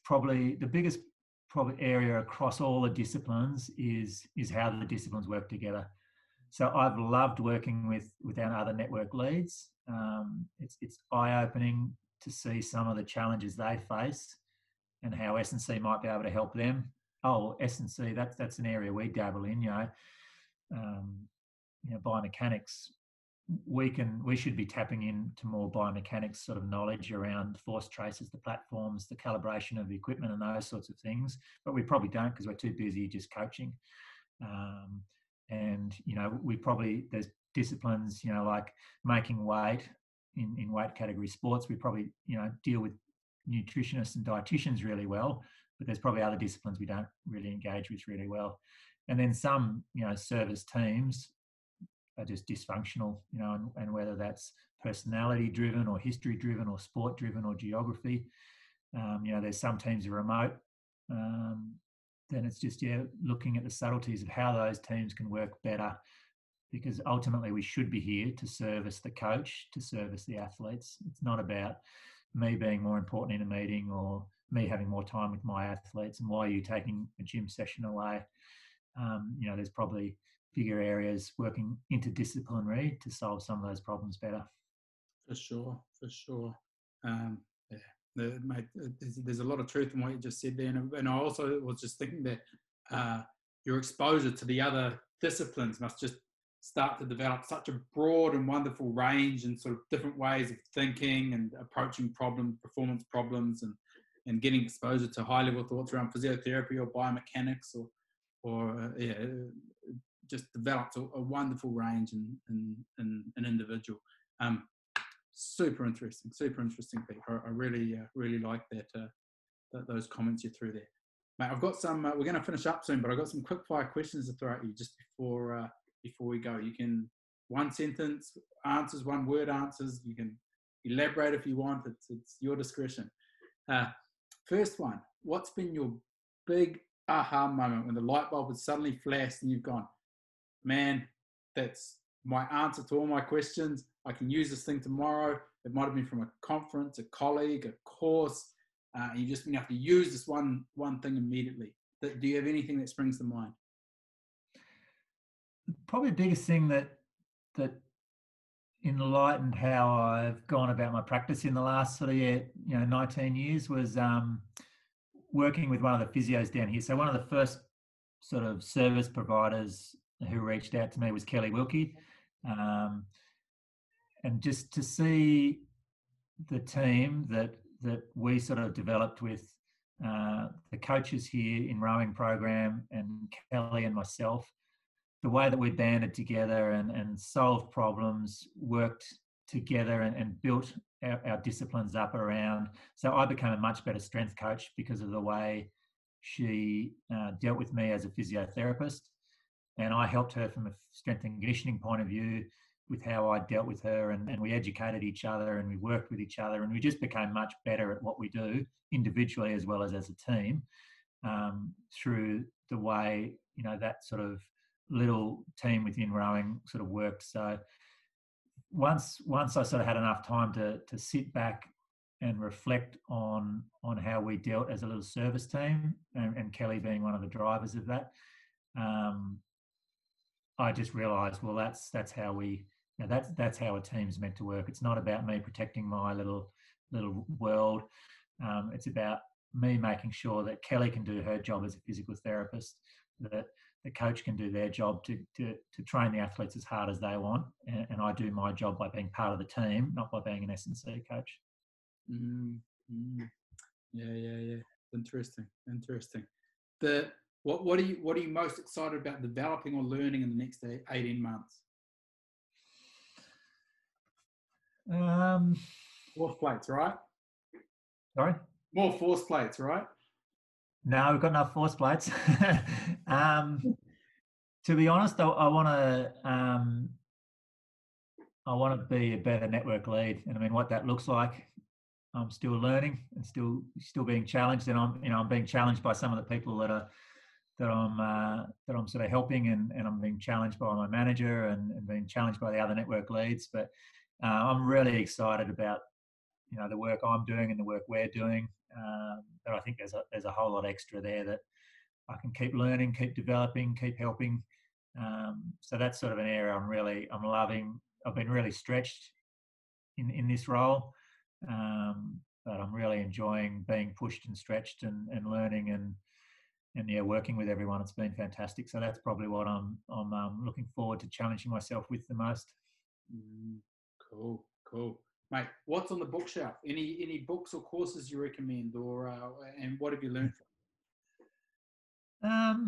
area across all the disciplines is how the disciplines work together. So I've loved working with our other network leads. It's eye-opening to see some of the challenges they face and how S&C might be able to help them. Oh, S&C, that's an area we dabble in, biomechanics. We should be tapping into more biomechanics sort of knowledge around force traces, the platforms, the calibration of the equipment and those sorts of things. But we probably don't because we're too busy just coaching. And, there's disciplines, like making weight in weight category sports. We probably, deal with nutritionists and dietitians really well, but there's probably other disciplines we don't really engage with really well. And then some, service teams are just dysfunctional, and whether that's personality driven or history driven or sport driven or geography. There's some teams are remote. Then it's just, looking at the subtleties of how those teams can work better, because ultimately we should be here to service the coach, to service the athletes. It's not about me being more important in a meeting or me having more time with my athletes and why are you taking a gym session away. There's probably bigger areas working interdisciplinary to solve some of those problems better. For sure. Mate, there's a lot of truth in what you just said there, and I also was just thinking that your exposure to the other disciplines must just start to develop such a broad and wonderful range and sort of different ways of thinking and approaching performance problems, and getting exposure to high level thoughts around physiotherapy or biomechanics or just develops a wonderful range in an individual. Super interesting, Pete. I really like that those comments you threw there, mate. I've got some. We're going to finish up soon, but I've got some quick fire questions to throw at you just before we go. You can one sentence answers, one word answers. You can elaborate if you want. It's your discretion. First one. What's been your big aha moment when the light bulb has suddenly flashed and you've gone, man, that's my answer to all my questions. I can use this thing tomorrow. It might have been from a conference, a colleague, a course. You just have to use this one thing immediately. Do you have anything that springs to mind? Probably the biggest thing that enlightened how I've gone about my practice in the last sort of 19 years was working with one of the physios down here. So one of the first sort of service providers who reached out to me was Kelly Wilkie, and just to see the team that we sort of developed with the coaches here in rowing program and Kelly and myself, the way that we banded together and solved problems, worked together and built our disciplines up around. So I became a much better strength coach because of the way she dealt with me as a physiotherapist. And I helped her from a strength and conditioning point of view with how I dealt with her, and we educated each other and we worked with each other, and we just became much better at what we do individually as well as a team through the way, that sort of little team within rowing sort of worked. So once I sort of had enough time to sit back and reflect on how we dealt as a little service team, and Kelly being one of the drivers of that, I just realised, well, that's how we, that's how a team's meant to work. It's not about me protecting my little world. It's about me making sure that Kelly can do her job as a physical therapist, that the coach can do their job to train the athletes as hard as they want, and I do my job by being part of the team, not by being an S&C coach. Yeah. Interesting. What are you most excited about developing or learning in the next 18 months? Force plates, right? Sorry? More force plates, right? No, we've got enough force plates. To be honest, I want to be a better network lead, and I mean what that looks like. I'm still learning and still being challenged, and I'm being challenged by some of the people that I'm sort of helping, and I'm being challenged by my manager and being challenged by the other network leads. But I'm really excited about the work I'm doing and the work we're doing. But I think there's a whole lot extra there that I can keep learning, keep developing, keep helping. So that's sort of an area I'm loving. I've been really stretched in this role, but I'm really enjoying being pushed and stretched and learning and working with everyone. It's been fantastic. So that's probably what I'm looking forward to challenging myself with the most. Cool. Mate, what's on the bookshelf? Any books or courses you recommend, or and what have you learned from?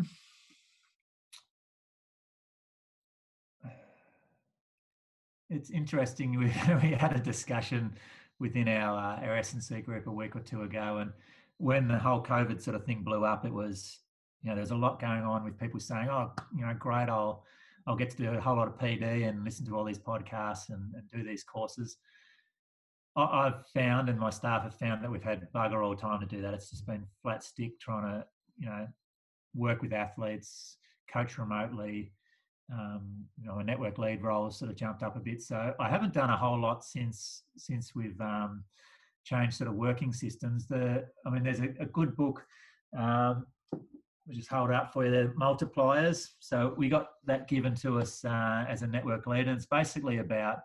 It's interesting. We had a discussion within our S&C group a week or two ago, and when the whole COVID sort of thing blew up, it was there's a lot going on with people saying, oh, great, I'll get to do a whole lot of PD and listen to all these podcasts and do these courses. I've found, and my staff have found, that we've had bugger all time to do that. It's just been flat stick trying to work with athletes, coach remotely. A network lead role has sort of jumped up a bit. So I haven't done a whole lot since we've changed sort of working systems. There's a good book. We'll just hold up for you, the Multipliers. So we got that given to us as a network lead, and it's basically about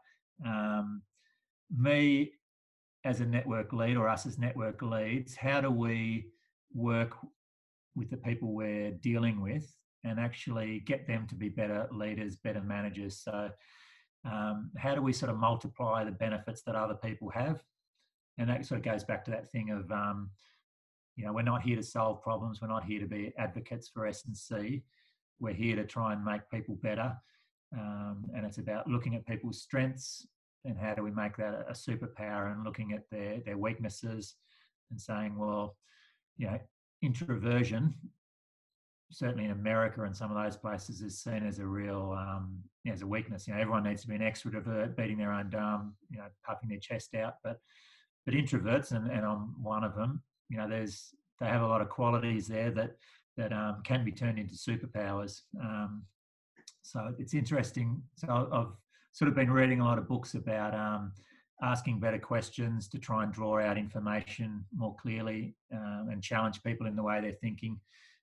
me as a network lead, or us as network leads. How do we work with the people we're dealing with and actually get them to be better leaders, better managers? So how do we sort of multiply the benefits that other people have? And that sort of goes back to that thing of, we're not here to solve problems. We're not here to be advocates for S&C. We're here to try and make people better. And it's about looking at people's strengths and how do we make that a superpower, and looking at their weaknesses and saying, well, introversion, certainly in America and some of those places, is seen as a real as a weakness. Everyone needs to be an extrovert, beating their own drum, puffing their chest out. But introverts, and I'm one of them, they have a lot of qualities there that can be turned into superpowers. So it's interesting. So sort of been reading a lot of books about asking better questions to try and draw out information more clearly and challenge people in the way they're thinking.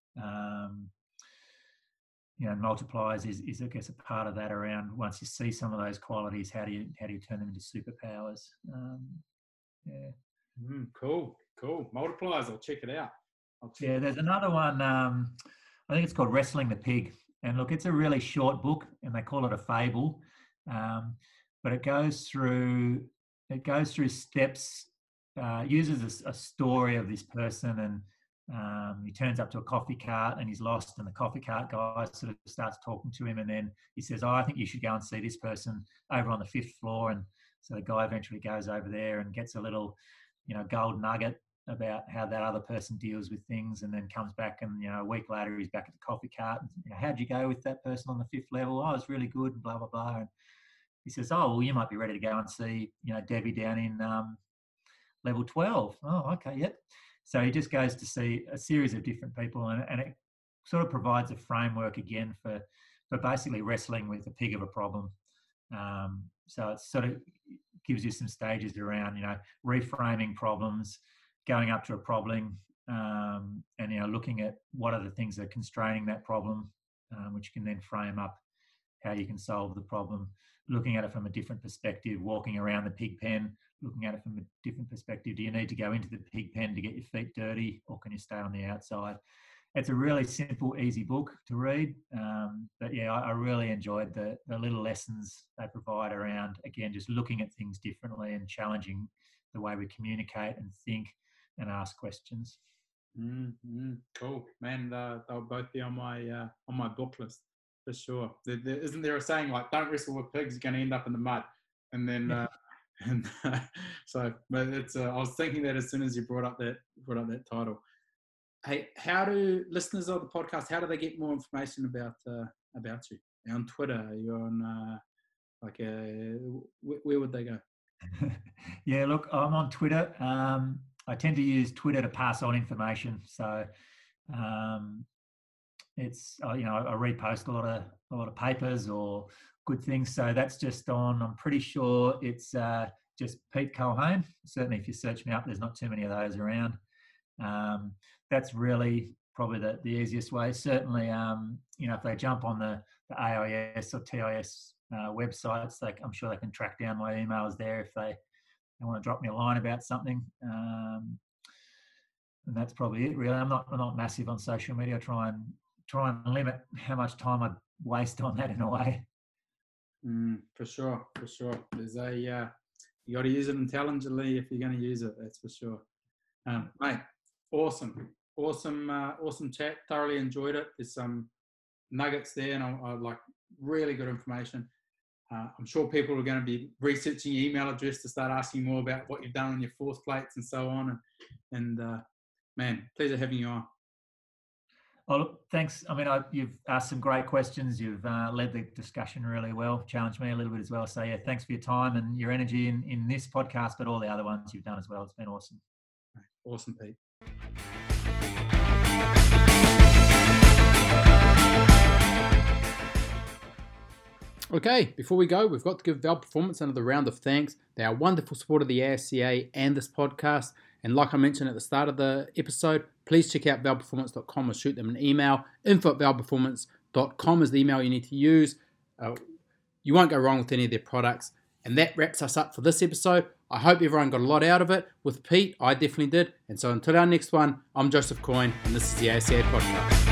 Multipliers is I guess a part of that around once you see some of those qualities, how do you turn them into superpowers? Cool. Multipliers, I'll check it out. There's another one. I think it's called Wrestling the Pig. And look, it's a really short book, and they call it a fable, but it goes through steps. Uses a story of this person, and he turns up to a coffee cart and he's lost, and the coffee cart guy sort of starts talking to him, and then he says, I think you should go and see this person over on the 5th floor. And so the guy eventually goes over there and gets a little, gold nugget about how that other person deals with things, and then comes back, and a week later he's back at the coffee cart. And, how'd you go with that person on the 5th level? Oh, it's really good, and blah blah blah. And he says, oh, well, you might be ready to go and see Debbie down in level 12. Oh, okay, yep. So he just goes to see a series of different people, and it sort of provides a framework again for basically wrestling with a pig of a problem. So it sort of gives you some stages around, reframing problems, going up to a problem, and looking at what are the things that are constraining that problem, which can then frame up how you can solve the problem. Looking at it from a different perspective, walking around the pig pen, looking at it from a different perspective. Do you need to go into the pig pen to get your feet dirty, or can you stay on the outside? It's a really simple, easy book to read. But yeah, I really enjoyed the little lessons they provide around, again, just looking at things differently and challenging the way we communicate and think and ask questions. Cool, man. They'll both be on my book list for sure. Isn't there a saying like, "Don't wrestle with pigs; you're going to end up in the mud"? And then, so, but it's. I was thinking that as soon as you brought up that title. Hey, how do listeners of the podcast? How do they get more information about you? You're on Twitter? Are you on where would they go? Yeah, look, I'm on Twitter. I tend to use Twitter to pass on information. So it's I repost a lot of papers or good things. So that's just on. I'm pretty sure it's just Pete Culhane. Certainly, if you search me up, there's not too many of those around. That's really probably the easiest way. Certainly, if they jump on the AIS or TIS websites, I'm sure they can track down my emails there if they want to drop me a line about something. And that's probably it, really. I'm not massive on social media. I try and limit how much time I waste on that in a way. For sure. There's you got to use it intelligently if you're going to use it. That's for sure. Mate, awesome chat. Thoroughly enjoyed it. There's some nuggets there, and I like really good information. I'm sure people are going to be researching your email address to start asking more about what you've done on your force plates and so on. And man, pleasure having you on. Oh, look, thanks. I mean, you've asked some great questions. You've led the discussion really well, challenged me a little bit as well. So yeah, thanks for your time and your energy in this podcast, but all the other ones you've done as well. It's been awesome. Awesome, Pete. Okay, before we go, we've got to give Val Performance another round of thanks. They are a wonderful support of the ASCA and this podcast. And like I mentioned at the start of the episode, please check out valperformance.com or shoot them an email. info@valperformance.com is the email you need to use. You won't go wrong with any of their products. And that wraps us up for this episode. I hope everyone got a lot out of it. With Pete, I definitely did. And so until our next one, I'm Joseph Coyne, and this is the ASCA Podcast.